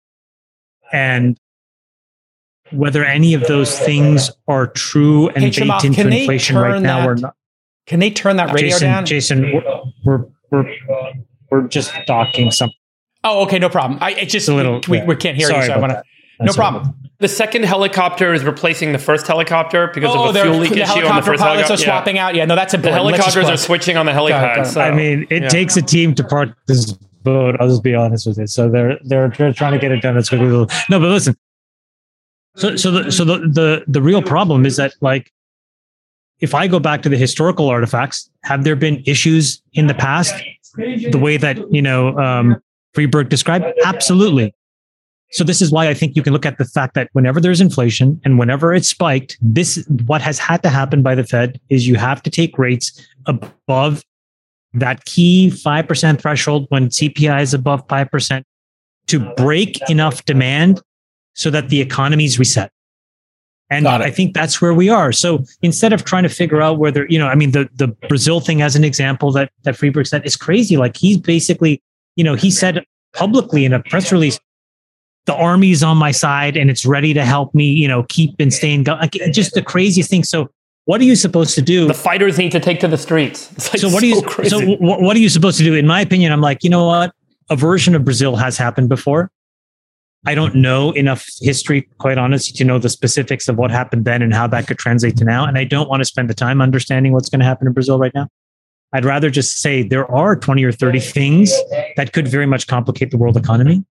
Speaker 1: And whether any of those things are true and
Speaker 2: Hey,
Speaker 1: baked
Speaker 2: Chamath,
Speaker 1: into
Speaker 2: can they
Speaker 1: inflation right
Speaker 2: turn
Speaker 1: now
Speaker 2: that-
Speaker 1: or not.
Speaker 2: Can they turn that radio
Speaker 1: Jason,
Speaker 2: down?
Speaker 1: Jason, we're, we're, we're, we're just talking something.
Speaker 2: Oh, okay, no problem. I it just
Speaker 1: a little,
Speaker 2: we,
Speaker 1: yeah.
Speaker 2: we can't hear
Speaker 1: Sorry
Speaker 2: you, so I
Speaker 1: about
Speaker 2: want to.
Speaker 1: that.
Speaker 2: No
Speaker 1: Sorry.
Speaker 2: problem.
Speaker 4: The second helicopter is replacing the first helicopter because
Speaker 2: Oh,
Speaker 4: of a
Speaker 2: they're-
Speaker 4: fuel leak
Speaker 2: the
Speaker 4: issue on the
Speaker 2: helicopter
Speaker 4: first
Speaker 2: pilots
Speaker 4: helicopter.
Speaker 2: are swapping out. Yeah, no, that's
Speaker 4: The
Speaker 2: important. Let's just
Speaker 4: helicopters are
Speaker 2: plug-
Speaker 4: switching on the
Speaker 2: Got it,
Speaker 4: helipad.
Speaker 2: got it.
Speaker 4: So,
Speaker 1: I mean, it
Speaker 4: yeah.
Speaker 1: takes a team to park this boat. I'll just be honest with you. So they're they're, they're trying to get it done as quickly. as- No, but listen. So so the so the, the the real problem is that, like, if I go back to the historical artifacts, have there been issues in the past, the way that, you know, um, Freeberg described? Absolutely. So this is why I think you can look at the fact that whenever there's inflation and whenever it's spiked, this, what has had to happen by the Fed is you have to take rates above that key five percent threshold when C P I is above five percent to break enough demand so that the economy's reset. And I think that's where we are. So instead of trying to figure out whether, you know, I mean, the, the Brazil thing as an example that, that Freeberg said is crazy. Like, he's basically, you know, he said publicly in a press release, the army's on my side and it's ready to help me, you know, keep and stay in. Like, just the craziest thing. So what are you supposed to do?
Speaker 4: The fighters need to take to the streets. It's like
Speaker 1: so what
Speaker 4: so
Speaker 1: are you,
Speaker 4: crazy.
Speaker 1: so w- what are you supposed to do? In my opinion, I'm like, you know what? A version of Brazil has happened before. I don't know enough history, quite honestly, to know the specifics of what happened then and how that could translate to now. And I don't want to spend the time understanding what's going to happen in Brazil right now. I'd rather just say there are twenty or thirty things that could very much complicate the world economy.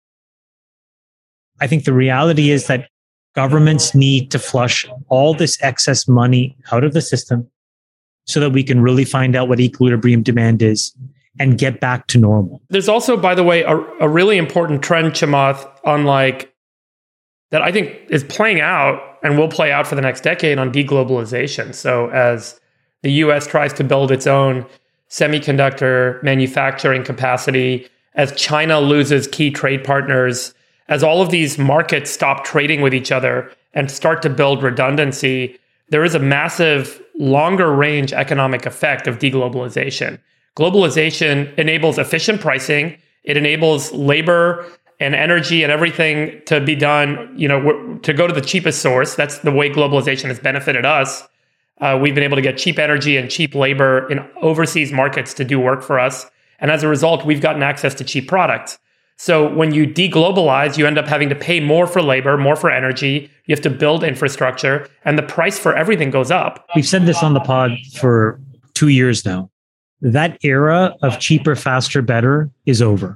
Speaker 1: I think the reality is that governments need to flush all this excess money out of the system so that we can really find out what equilibrium demand is and get back to normal.
Speaker 4: There's also, by the way, a, a really important trend, Chamath, on like that I think is playing out and will play out for the next decade on deglobalization. So as the U S tries to build its own semiconductor manufacturing capacity, as China loses key trade partners, as all of these markets stop trading with each other and start to build redundancy, there is a massive longer range economic effect of deglobalization. Globalization enables efficient pricing. It enables labor and energy and everything to be done, you know, to go to the cheapest source. That's the way globalization has benefited us. Uh, we've been able to get cheap energy and cheap labor in overseas markets to do work for us. And as a result, we've gotten access to cheap products. So when you deglobalize, you end up having to pay more for labor, more for energy. You have to build infrastructure, and the price for everything goes up.
Speaker 1: We've said this on the pod for two years now. That era of cheaper, faster, better is over.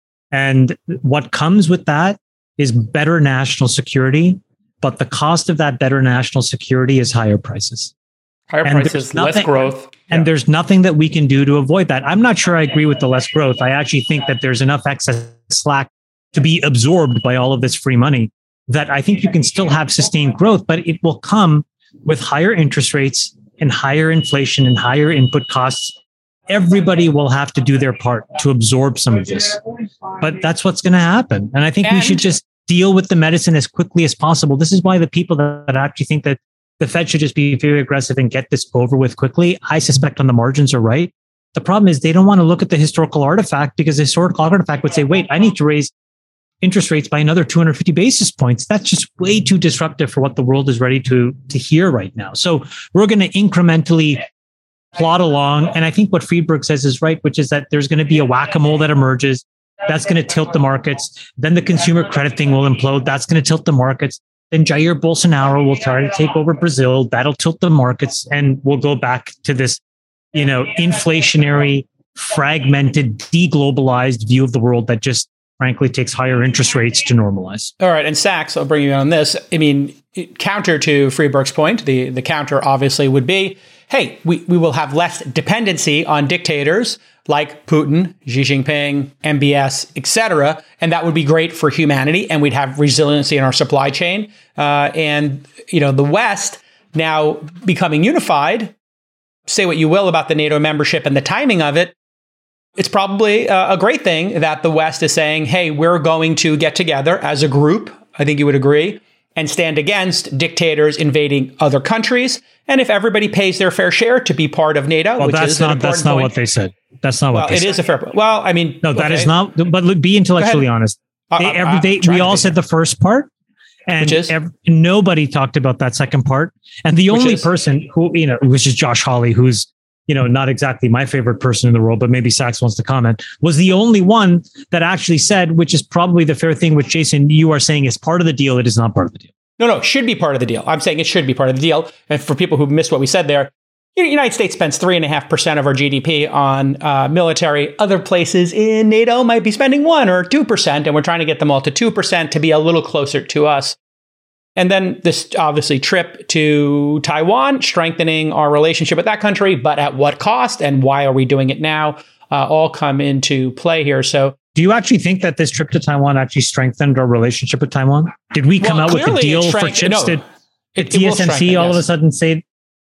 Speaker 1: And what comes with that is better national security, but the cost of that better national security is higher prices.
Speaker 4: Higher
Speaker 1: and
Speaker 4: prices, nothing, less growth.
Speaker 1: And
Speaker 4: yeah.
Speaker 1: there's nothing that we can do to avoid that. I'm not sure I agree with the less growth. I actually think that there's enough excess slack to be absorbed by all of this free money that I think you can still have sustained growth, but it will come with higher interest rates and higher inflation and higher input costs. Everybody will have to do their part to absorb some of this, but that's what's going to happen. And I think and we should just deal with the medicine as quickly as possible. This is why the people that actually think that the Fed should just be very aggressive and get this over with quickly, I suspect on the margins are right. The problem is they don't want to look at the historical artifact, because the historical artifact would say, wait, I need to raise interest rates by another two hundred fifty basis points. That's just way too disruptive for what the world is ready to, to hear right now. So we're going to incrementally plot along. And I think what Friedberg says is right, which is that there's going to be a whack-a-mole that emerges. That's going to tilt the markets. Then the consumer credit thing will implode. That's going to tilt the markets. Then Jair Bolsonaro will try to take over Brazil. That'll tilt the markets, and we'll go back to this, you know, inflationary, fragmented, deglobalized view of the world that just frankly takes higher interest rates to normalize.
Speaker 2: All right. And Sachs, I'll bring you in on this. I mean, counter to Friedberg's point, the, the counter obviously would be, hey, we, we will have less dependency on dictators like Putin, Xi Jinping, M B S, et cetera. And that would be great for humanity. And we'd have resiliency in our supply chain. Uh, and, you know, the West now becoming unified, say what you will about the NATO membership and the timing of it, it's probably a, a great thing that the West is saying, hey, we're going to get together as a group, I think you would agree, and stand against dictators invading other countries. And if everybody pays their fair share to be part of NATO,
Speaker 1: well,
Speaker 2: which
Speaker 1: that's
Speaker 2: is
Speaker 1: not
Speaker 2: an
Speaker 1: that's not
Speaker 2: point.
Speaker 1: what they said. That's not
Speaker 2: well,
Speaker 1: what they
Speaker 2: it
Speaker 1: said.
Speaker 2: is a fair point. Well, I mean,
Speaker 1: no, that
Speaker 2: okay.
Speaker 1: is not. But look, be intellectually honest. They,
Speaker 2: Uh,
Speaker 1: every,
Speaker 2: uh,
Speaker 1: they, we all said the first part, and
Speaker 2: Which is?
Speaker 1: Every, nobody talked about that second part. And the
Speaker 2: Which
Speaker 1: only
Speaker 2: is?
Speaker 1: person who, you know, which is Josh Hawley, who's, you know, not exactly my favorite person in the world, but maybe Sachs wants to comment, was the only one that actually said, which is probably the fair thing, which Jason, you are saying is part of the deal. It is not part of the deal.
Speaker 2: No, no, should be part of the deal. I'm saying it should be part of the deal. And for people who missed what we said there, the United States spends three and a half percent of our G D P on uh, military. Other places in NATO might be spending one or two percent, and we're trying to get them all to two percent to be a little closer to us. And then this obviously trip to Taiwan, strengthening our relationship with that country, but at what cost and why are we doing it now? Uh, all come into play here. So,
Speaker 1: do you actually think that this trip to Taiwan actually strengthened our relationship with Taiwan? Did we come
Speaker 2: well,
Speaker 1: out with a deal for
Speaker 2: strength-
Speaker 1: chips?
Speaker 2: no,
Speaker 1: Did,
Speaker 2: it,
Speaker 1: did
Speaker 2: it will
Speaker 1: T S M C
Speaker 2: strengthen,
Speaker 1: all
Speaker 2: yes.
Speaker 1: of a sudden say?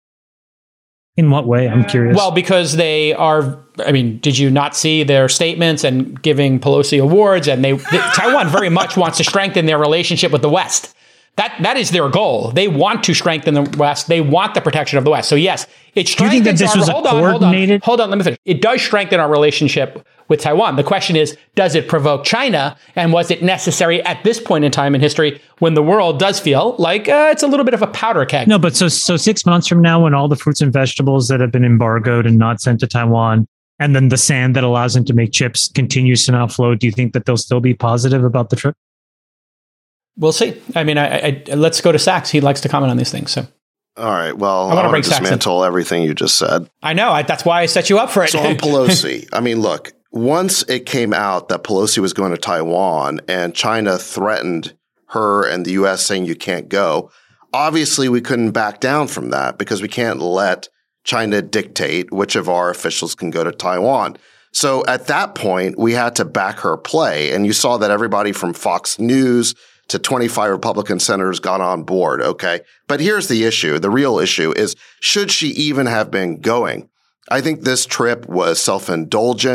Speaker 1: In what way? I'm curious.
Speaker 2: Well, because they are, I mean, did you not see their statements and giving Pelosi awards? And they, they Taiwan very much wants to strengthen their relationship with the West. That That is their goal. They want to strengthen the West. They want the protection of the West. So yes, it strengthens.
Speaker 1: Do you think that this
Speaker 2: our,
Speaker 1: was a
Speaker 2: hold on,
Speaker 1: coordinated?
Speaker 2: Hold on, hold on, let me finish. It does strengthen our relationship with Taiwan. The question is, does it provoke China? And was it necessary at this point in time in history when the world does feel like uh, it's a little bit of a powder keg?
Speaker 1: No, but so so six months from now, when all the fruits and vegetables that have been embargoed and not sent to Taiwan, and then the sand that allows them to make chips continues to now flow, do you think that they'll still be positive about the trip?
Speaker 2: We'll see. I mean, I, I, let's go to Sachs. He likes to comment on these things. So,
Speaker 3: all right. Well,
Speaker 2: I
Speaker 3: I
Speaker 2: wanna
Speaker 3: want
Speaker 2: bring
Speaker 3: to
Speaker 2: Sachs in.
Speaker 3: dismantle everything you just said.
Speaker 2: I know. I, that's why I set you up for it.
Speaker 3: So on Pelosi, I mean, look, once it came out that Pelosi was going to Taiwan and China threatened her and the U S saying you can't go, obviously we couldn't back down from that because we can't let China dictate which of our officials can go to Taiwan. So at that point, we had to back her play. And you saw that everybody from Fox News to twenty-five Republican senators got on board, okay? But here's the issue. The real issue is, should she even have been going? I think this trip was self-indulgent.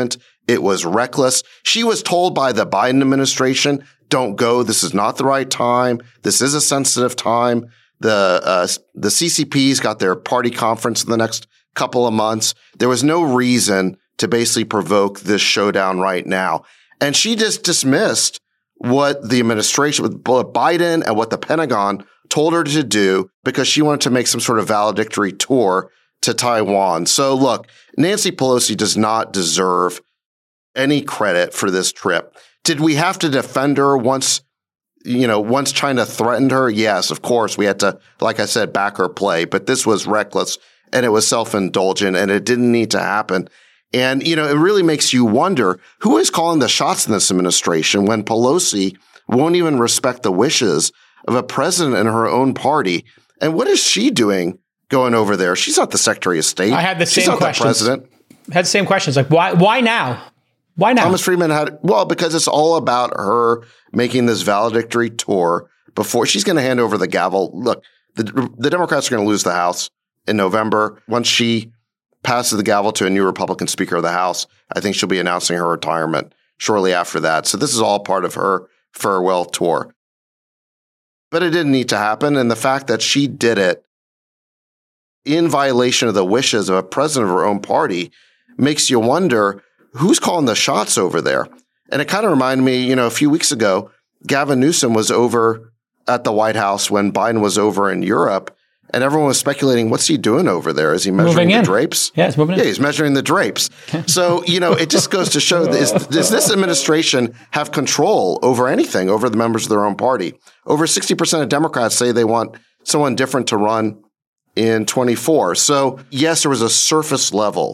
Speaker 3: It was reckless. She was told by the Biden administration, don't go. This is not the right time. This is a sensitive time. The uh, the C C P's got their party conference in the next couple of months. There was no reason to basically provoke this showdown right now. And she just dismissed what the administration, what Biden and what the Pentagon told her to do because she wanted to make some sort of valedictory tour to Taiwan. So look, Nancy Pelosi does not deserve any credit for this trip. Did we have to defend her once, you know, once China threatened her? Yes, of course. We had to, like I said, back her play. But this was reckless and it was self-indulgent and it didn't need to happen. And, you know, it really makes you wonder who is calling the shots in this administration when Pelosi won't even respect the wishes of a president in her own party. And what is she doing going over there? She's not the Secretary of State.
Speaker 2: I had the
Speaker 3: She's
Speaker 2: same
Speaker 3: not
Speaker 2: questions.
Speaker 3: the president.
Speaker 2: Had the same questions. Like, why, why now? Why now?
Speaker 3: Thomas Friedman had, well, because it's all about her making this valedictory tour before she's going to hand over the gavel. Look, the, the Democrats are going to lose the House in November. Once she passes the gavel to a new Republican Speaker of the House, I think she'll be announcing her retirement shortly after that. So this is all part of her farewell tour. But it didn't need to happen. And the fact that she did it in violation of the wishes of a president of her own party makes you wonder who's calling the shots over there. And it kind of reminded me, you know, a few weeks ago, Gavin Newsom was over at the White House when Biden was over in Europe. And everyone was speculating, what's he doing over there? Is he measuring the drapes?
Speaker 2: Yeah, he's moving in.
Speaker 3: Yeah, he's measuring the drapes. So, you know, it just goes to show, is, does this administration have control over anything, over the members of their own party? Over sixty percent of Democrats say they want someone different to run in twenty-four. So, yes, there was a surface level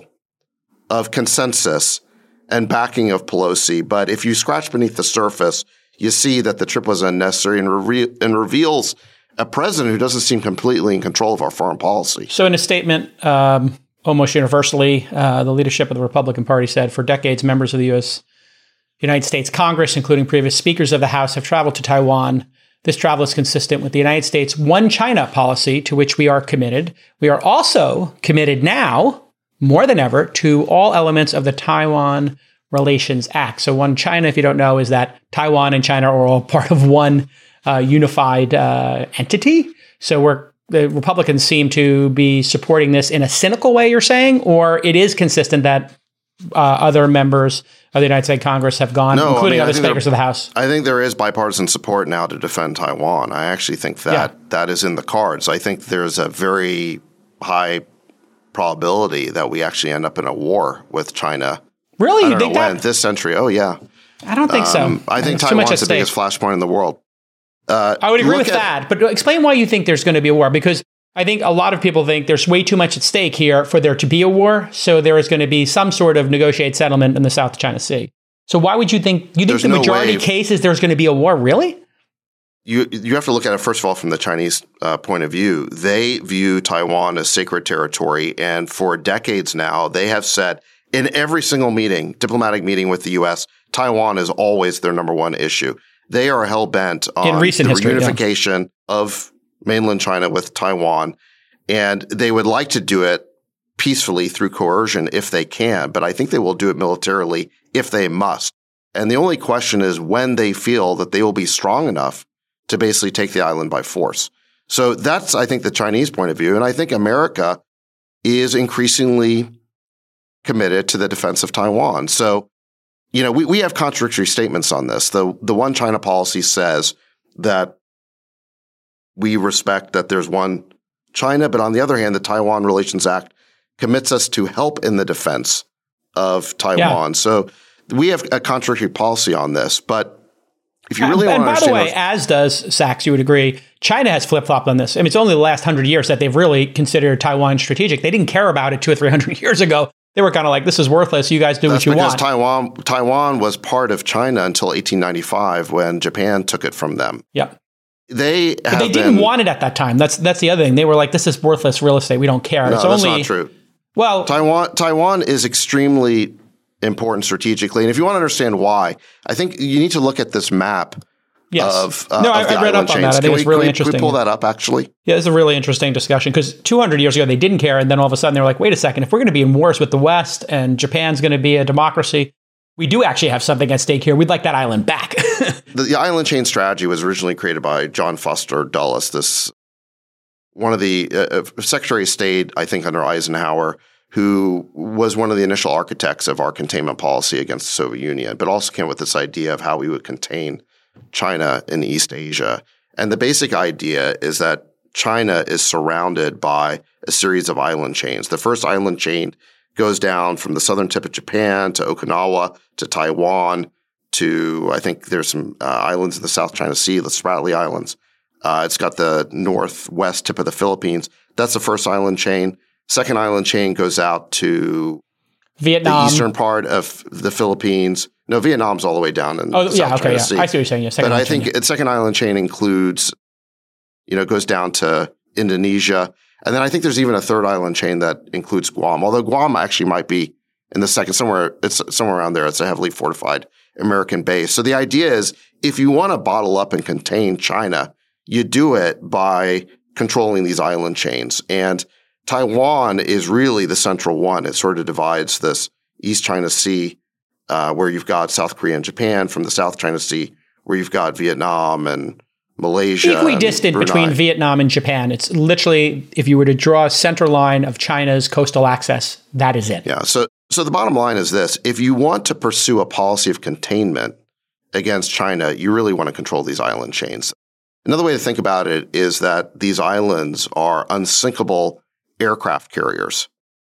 Speaker 3: of consensus and backing of Pelosi. But if you scratch beneath the surface, you see that the trip was unnecessary and, re- and reveals a president who doesn't seem completely in control of our foreign policy.
Speaker 2: So in a statement, um, almost universally, uh, the leadership of the Republican Party said, for decades, members of the U S United States Congress, including previous speakers of the House, have traveled to Taiwan. This travel is consistent with the United States One China policy, to which we are committed. We are also committed now, more than ever, to all elements of the Taiwan Relations Act. So One China, if you don't know, is that Taiwan and China are all part of one Uh, unified uh, entity. So we're the Republicans seem to be supporting this in a cynical way, you're saying, or it is consistent that uh, other members of the United States Congress have gone,
Speaker 3: no,
Speaker 2: including
Speaker 3: I mean,
Speaker 2: other speakers of the House.
Speaker 3: I think there is bipartisan support now to defend Taiwan. I actually think that yeah. that is in the cards. I think there's a very high probability that we actually end up in a war with China.
Speaker 2: Really?
Speaker 3: I
Speaker 2: You
Speaker 3: don't
Speaker 2: think
Speaker 3: know
Speaker 2: that?
Speaker 3: when, this century? Oh, yeah.
Speaker 2: I don't think
Speaker 3: um,
Speaker 2: so.
Speaker 3: I think
Speaker 2: It's too much
Speaker 3: Taiwan's
Speaker 2: at
Speaker 3: the biggest
Speaker 2: stake.
Speaker 3: flashpoint in the world. Uh,
Speaker 2: I would agree with
Speaker 3: at,
Speaker 2: that, but explain why you think there's going to be a war, because I think a lot of people think there's way too much at stake here for there to be a war. So there is going to be some sort of negotiated settlement in the South China Sea. So why would you think, you think
Speaker 3: There's
Speaker 2: the
Speaker 3: no
Speaker 2: majority
Speaker 3: way.
Speaker 2: case is there's going to be a war? Really?
Speaker 3: You you have to look at it, first of all, from the Chinese uh, point of view. They view Taiwan as sacred territory. And for decades now, they have said in every single meeting, diplomatic meeting with the U S, Taiwan is always their number one issue. They are hell-bent on
Speaker 2: In recent
Speaker 3: the
Speaker 2: history,
Speaker 3: reunification yeah. of mainland China with Taiwan. And they would like to do it peacefully through coercion if they can, but I think they will do it militarily if they must. And the only question is when they feel that they will be strong enough to basically take the island by force. So that's, I think, the Chinese point of view. And I think America is increasingly committed to the defense of Taiwan. So, you know, we, we have contradictory statements on this. The the One China policy says that we respect that there's one China, but on the other hand, the Taiwan Relations Act commits us to help in the defense of Taiwan. Yeah. So we have a contradictory policy on this. But if you really
Speaker 2: and,
Speaker 3: want to
Speaker 2: and by
Speaker 3: understand—
Speaker 2: the way, as does Sachs, you would agree, China has flip-flopped on this. I mean, it's only the last hundred years that they've really considered Taiwan strategic. They didn't care about it two or three hundred years ago. They were kind of like, this is worthless. You guys do
Speaker 3: That's
Speaker 2: what you
Speaker 3: because
Speaker 2: want.
Speaker 3: Taiwan, Taiwan was part of China until eighteen ninety-five when Japan took it from them.
Speaker 2: Yeah.
Speaker 3: They
Speaker 2: But they didn't
Speaker 3: been,
Speaker 2: want it at that time. That's that's the other thing. They were like, this is worthless real estate. We don't care.
Speaker 3: No,
Speaker 2: it's
Speaker 3: that's
Speaker 2: only,
Speaker 3: not true.
Speaker 2: Well,
Speaker 3: Taiwan Taiwan is extremely important strategically. And if you want to understand why, I think you need to look at this map
Speaker 2: yes.
Speaker 3: of, uh,
Speaker 2: no,
Speaker 3: of
Speaker 2: I,
Speaker 3: the
Speaker 2: I read
Speaker 3: island
Speaker 2: up on
Speaker 3: chains.
Speaker 2: that. I think
Speaker 3: can
Speaker 2: it's
Speaker 3: we,
Speaker 2: really
Speaker 3: can we,
Speaker 2: interesting.
Speaker 3: Can we pull that up, actually?
Speaker 2: Yeah, it's a really interesting discussion because two hundred years ago, they didn't care. And then all of a sudden, they're like, wait a second, if we're going to be in wars with the West and Japan's going to be a democracy, we do actually have something at stake here. We'd like that island back.
Speaker 3: the, the island chain strategy was originally created by John Foster Dulles, this one of the uh, Secretary of State, I think, under Eisenhower, who was one of the initial architects of our containment policy against the Soviet Union, but also came with this idea of how we would contain China in East Asia. And the basic idea is that China is surrounded by a series of island chains. The first island chain goes down from the southern tip of Japan to Okinawa to Taiwan to, I think there's some uh, islands in the South China Sea, the Spratly Islands. Uh, it's got the northwest tip of the Philippines. That's the first island chain. Second island chain goes out to
Speaker 2: Vietnam,
Speaker 3: the eastern part of the Philippines. No, Vietnam's all the way down in
Speaker 2: oh,
Speaker 3: the
Speaker 2: yeah,
Speaker 3: South
Speaker 2: okay,
Speaker 3: China
Speaker 2: yeah.
Speaker 3: Sea.
Speaker 2: I see what you're saying. Yeah, second
Speaker 3: but I
Speaker 2: chain,
Speaker 3: think
Speaker 2: yeah.
Speaker 3: its second island chain includes, you know, goes down to Indonesia. And then I think there's even a third island chain that includes Guam, although Guam actually might be in the second, somewhere, it's somewhere around there. It's a heavily fortified American base. So the idea is if you want to bottle up and contain China, you do it by controlling these island chains. And Taiwan is really the central one. It sort of divides this East China Sea, uh, where you've got South Korea and Japan, from the South China Sea, where you've got Vietnam and Malaysia.
Speaker 2: Equally distant
Speaker 3: Brunei.
Speaker 2: between Vietnam and Japan. It's literally, if you were to draw a center line of China's coastal access, that is it.
Speaker 3: Yeah. So, so the bottom line is this. If you want to pursue a policy of containment against China, you really want to control these island chains. Another way to think about it is that these islands are unsinkable aircraft carriers.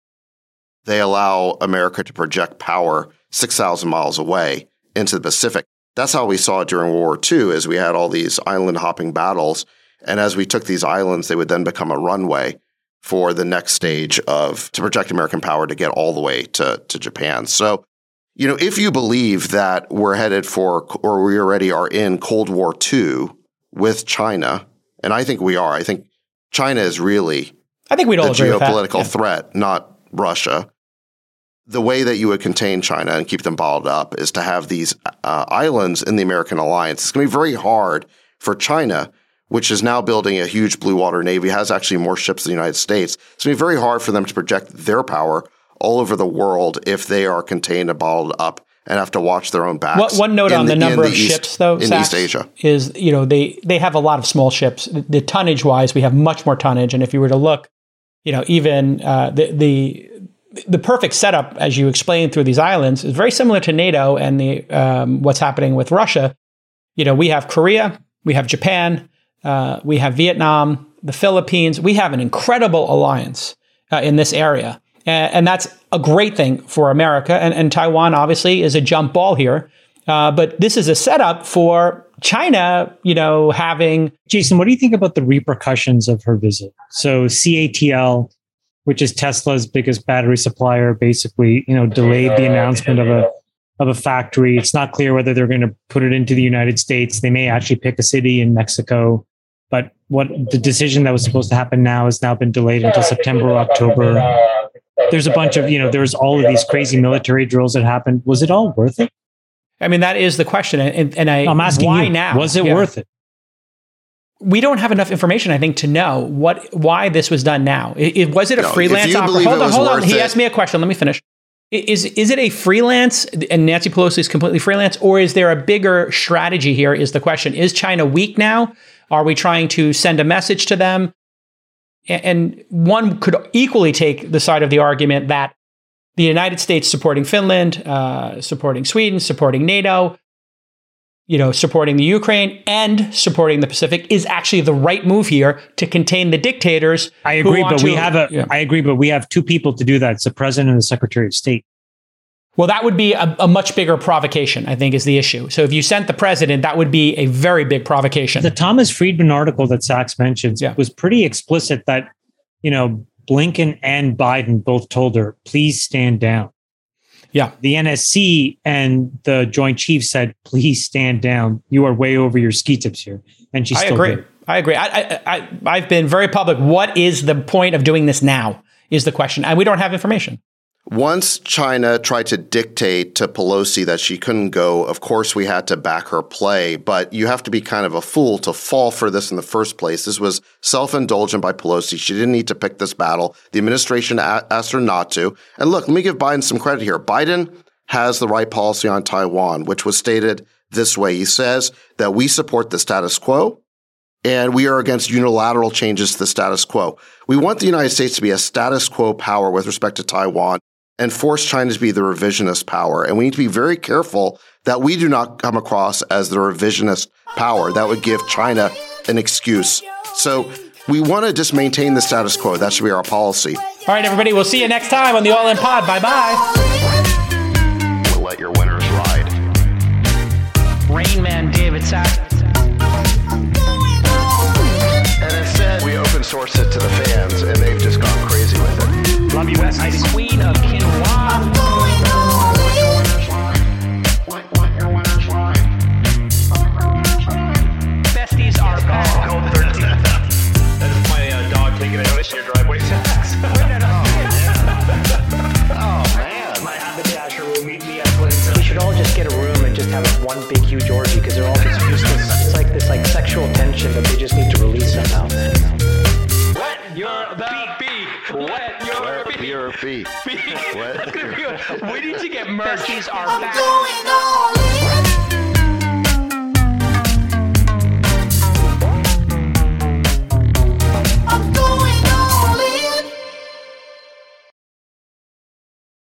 Speaker 3: They allow America to project power six thousand miles away into the Pacific. That's how we saw it during World War Two, is we had all these island hopping battles. And as we took these islands, they would then become a runway for the next stage of to project American power to get all the way to, to Japan. So, you know, if you believe that we're headed for, or we already are in Cold War Two with China, and I think we are, I think China is really
Speaker 2: I think we'd all
Speaker 3: the
Speaker 2: agree with that.
Speaker 3: geopolitical
Speaker 2: Yeah.
Speaker 3: threat, not Russia. The way that you would contain China and keep them bottled up is to have these uh, islands in the American alliance. It's going to be very hard for China, which is now building a huge blue water navy, has actually more ships than the United States. It's going to be very hard for them to project their power all over the world if they are contained and bottled up and have to watch their own backs.
Speaker 2: One, one note on the, the number
Speaker 3: the
Speaker 2: of
Speaker 3: East,
Speaker 2: ships, though,
Speaker 3: in
Speaker 2: Sachs,
Speaker 3: East Asia
Speaker 2: is, you know, they, they have a lot of small ships. The, the tonnage-wise, we have much more tonnage. And if you were to look, you know, even uh, the the the perfect setup, as you explained through these islands, is very similar to NATO and the um, what's happening with Russia. You know, we have Korea, we have Japan, uh, we have Vietnam, the Philippines. We have an incredible alliance uh, in this area. And, and that's a great thing for America. And, and Taiwan, obviously, is a jump ball here. Uh, but this is a setup for China, you know, having...
Speaker 1: Jason, what do you think about the repercussions of her visit? So C A T L, which is Tesla's biggest battery supplier, basically, you know, delayed the announcement of a of a factory. It's not clear whether they're going to put it into the United States. They may actually pick a city in Mexico. But what the decision that was supposed to happen now has now been delayed until September or October. There's a bunch of, you know, there's all of these crazy military drills that happened. Was it all worth it?
Speaker 2: I mean, that is the question. And, and I,
Speaker 1: I'm asking
Speaker 2: why
Speaker 1: you,
Speaker 2: now?
Speaker 1: was it
Speaker 2: Yeah.
Speaker 1: worth it?
Speaker 2: We don't have enough information, I think, to know what why this was done now. It, it, was it a
Speaker 3: No, if
Speaker 2: freelance
Speaker 3: you
Speaker 2: opera?
Speaker 3: believe
Speaker 2: Hold
Speaker 3: it
Speaker 2: on,
Speaker 3: was
Speaker 2: hold on.
Speaker 3: worth
Speaker 2: He
Speaker 3: it-
Speaker 2: asked me a question. Let me finish. I- Is is it a freelance, and Nancy Pelosi is completely freelance, or is there a bigger strategy here? Is the question. Is China weak now? Are we trying to send a message to them? A- And one could equally take the side of the argument that the United States supporting Finland, uh, supporting Sweden, supporting NATO, you know, supporting the Ukraine and supporting the Pacific is actually the right move here to contain the dictators.
Speaker 1: I
Speaker 2: who
Speaker 1: agree,
Speaker 2: want
Speaker 1: but we
Speaker 2: to-
Speaker 1: have a.
Speaker 2: Yeah.
Speaker 1: I agree, but we have two people to do that. It's the president and the secretary of state.
Speaker 2: Well, that would be a, a much bigger provocation, I think, is the issue. So if you sent the president, that would be a very big provocation.
Speaker 1: The Thomas Friedman article that Sachs mentions
Speaker 2: Yeah.
Speaker 1: was pretty explicit that, you know, Blinken and Biden both told her, please stand down.
Speaker 2: Yeah.
Speaker 1: The N S C and the Joint Chiefs said, please stand down. You are way over your ski tips here. And she
Speaker 2: I
Speaker 1: still
Speaker 2: agree.
Speaker 1: did.
Speaker 2: I agree. I, I, I, I've been very public. What is the point of doing this now is the question. And we don't have information.
Speaker 3: Once China tried to dictate to Pelosi that she couldn't go, of course we had to back her play, but you have to be kind of a fool to fall for this in the first place. This was self-indulgent by Pelosi. She didn't need to pick this battle. The administration a- asked her not to. And look, let me give Biden some credit here. Biden has the right policy on Taiwan, which was stated this way. He says that we support the status quo and we are against unilateral changes to the status quo. We want the United States to be a status quo power with respect to Taiwan and force China to be the revisionist power. And we need to be very careful that we do not come across as the revisionist power. That would give China an excuse. So we want to just maintain the status quo. That should be our policy.
Speaker 2: All right, everybody. We'll see you next time on the All In Pod. Bye-bye.
Speaker 3: We'll let your winners ride.
Speaker 2: Rain Man David Sachs.
Speaker 3: And instead, we open source it to the fans, and they've just gone crazy with it.
Speaker 2: Love you, West. The Queen of Quinoa. Besties are gone.
Speaker 6: That is my uh, dog taking a notice in your driveway.
Speaker 3: Oh, man.
Speaker 7: My haberdasher will meet me at Flint's. We should all just get a room and just have one big, huge orgy because they're all just useless. It's like this like sexual tension that they just need to release somehow.
Speaker 6: Wet your beak. Wet your beak.
Speaker 3: Your feet.
Speaker 6: That's gonna be a, we need to get merch.
Speaker 2: Besties are
Speaker 8: I'm
Speaker 2: back.
Speaker 8: going all in.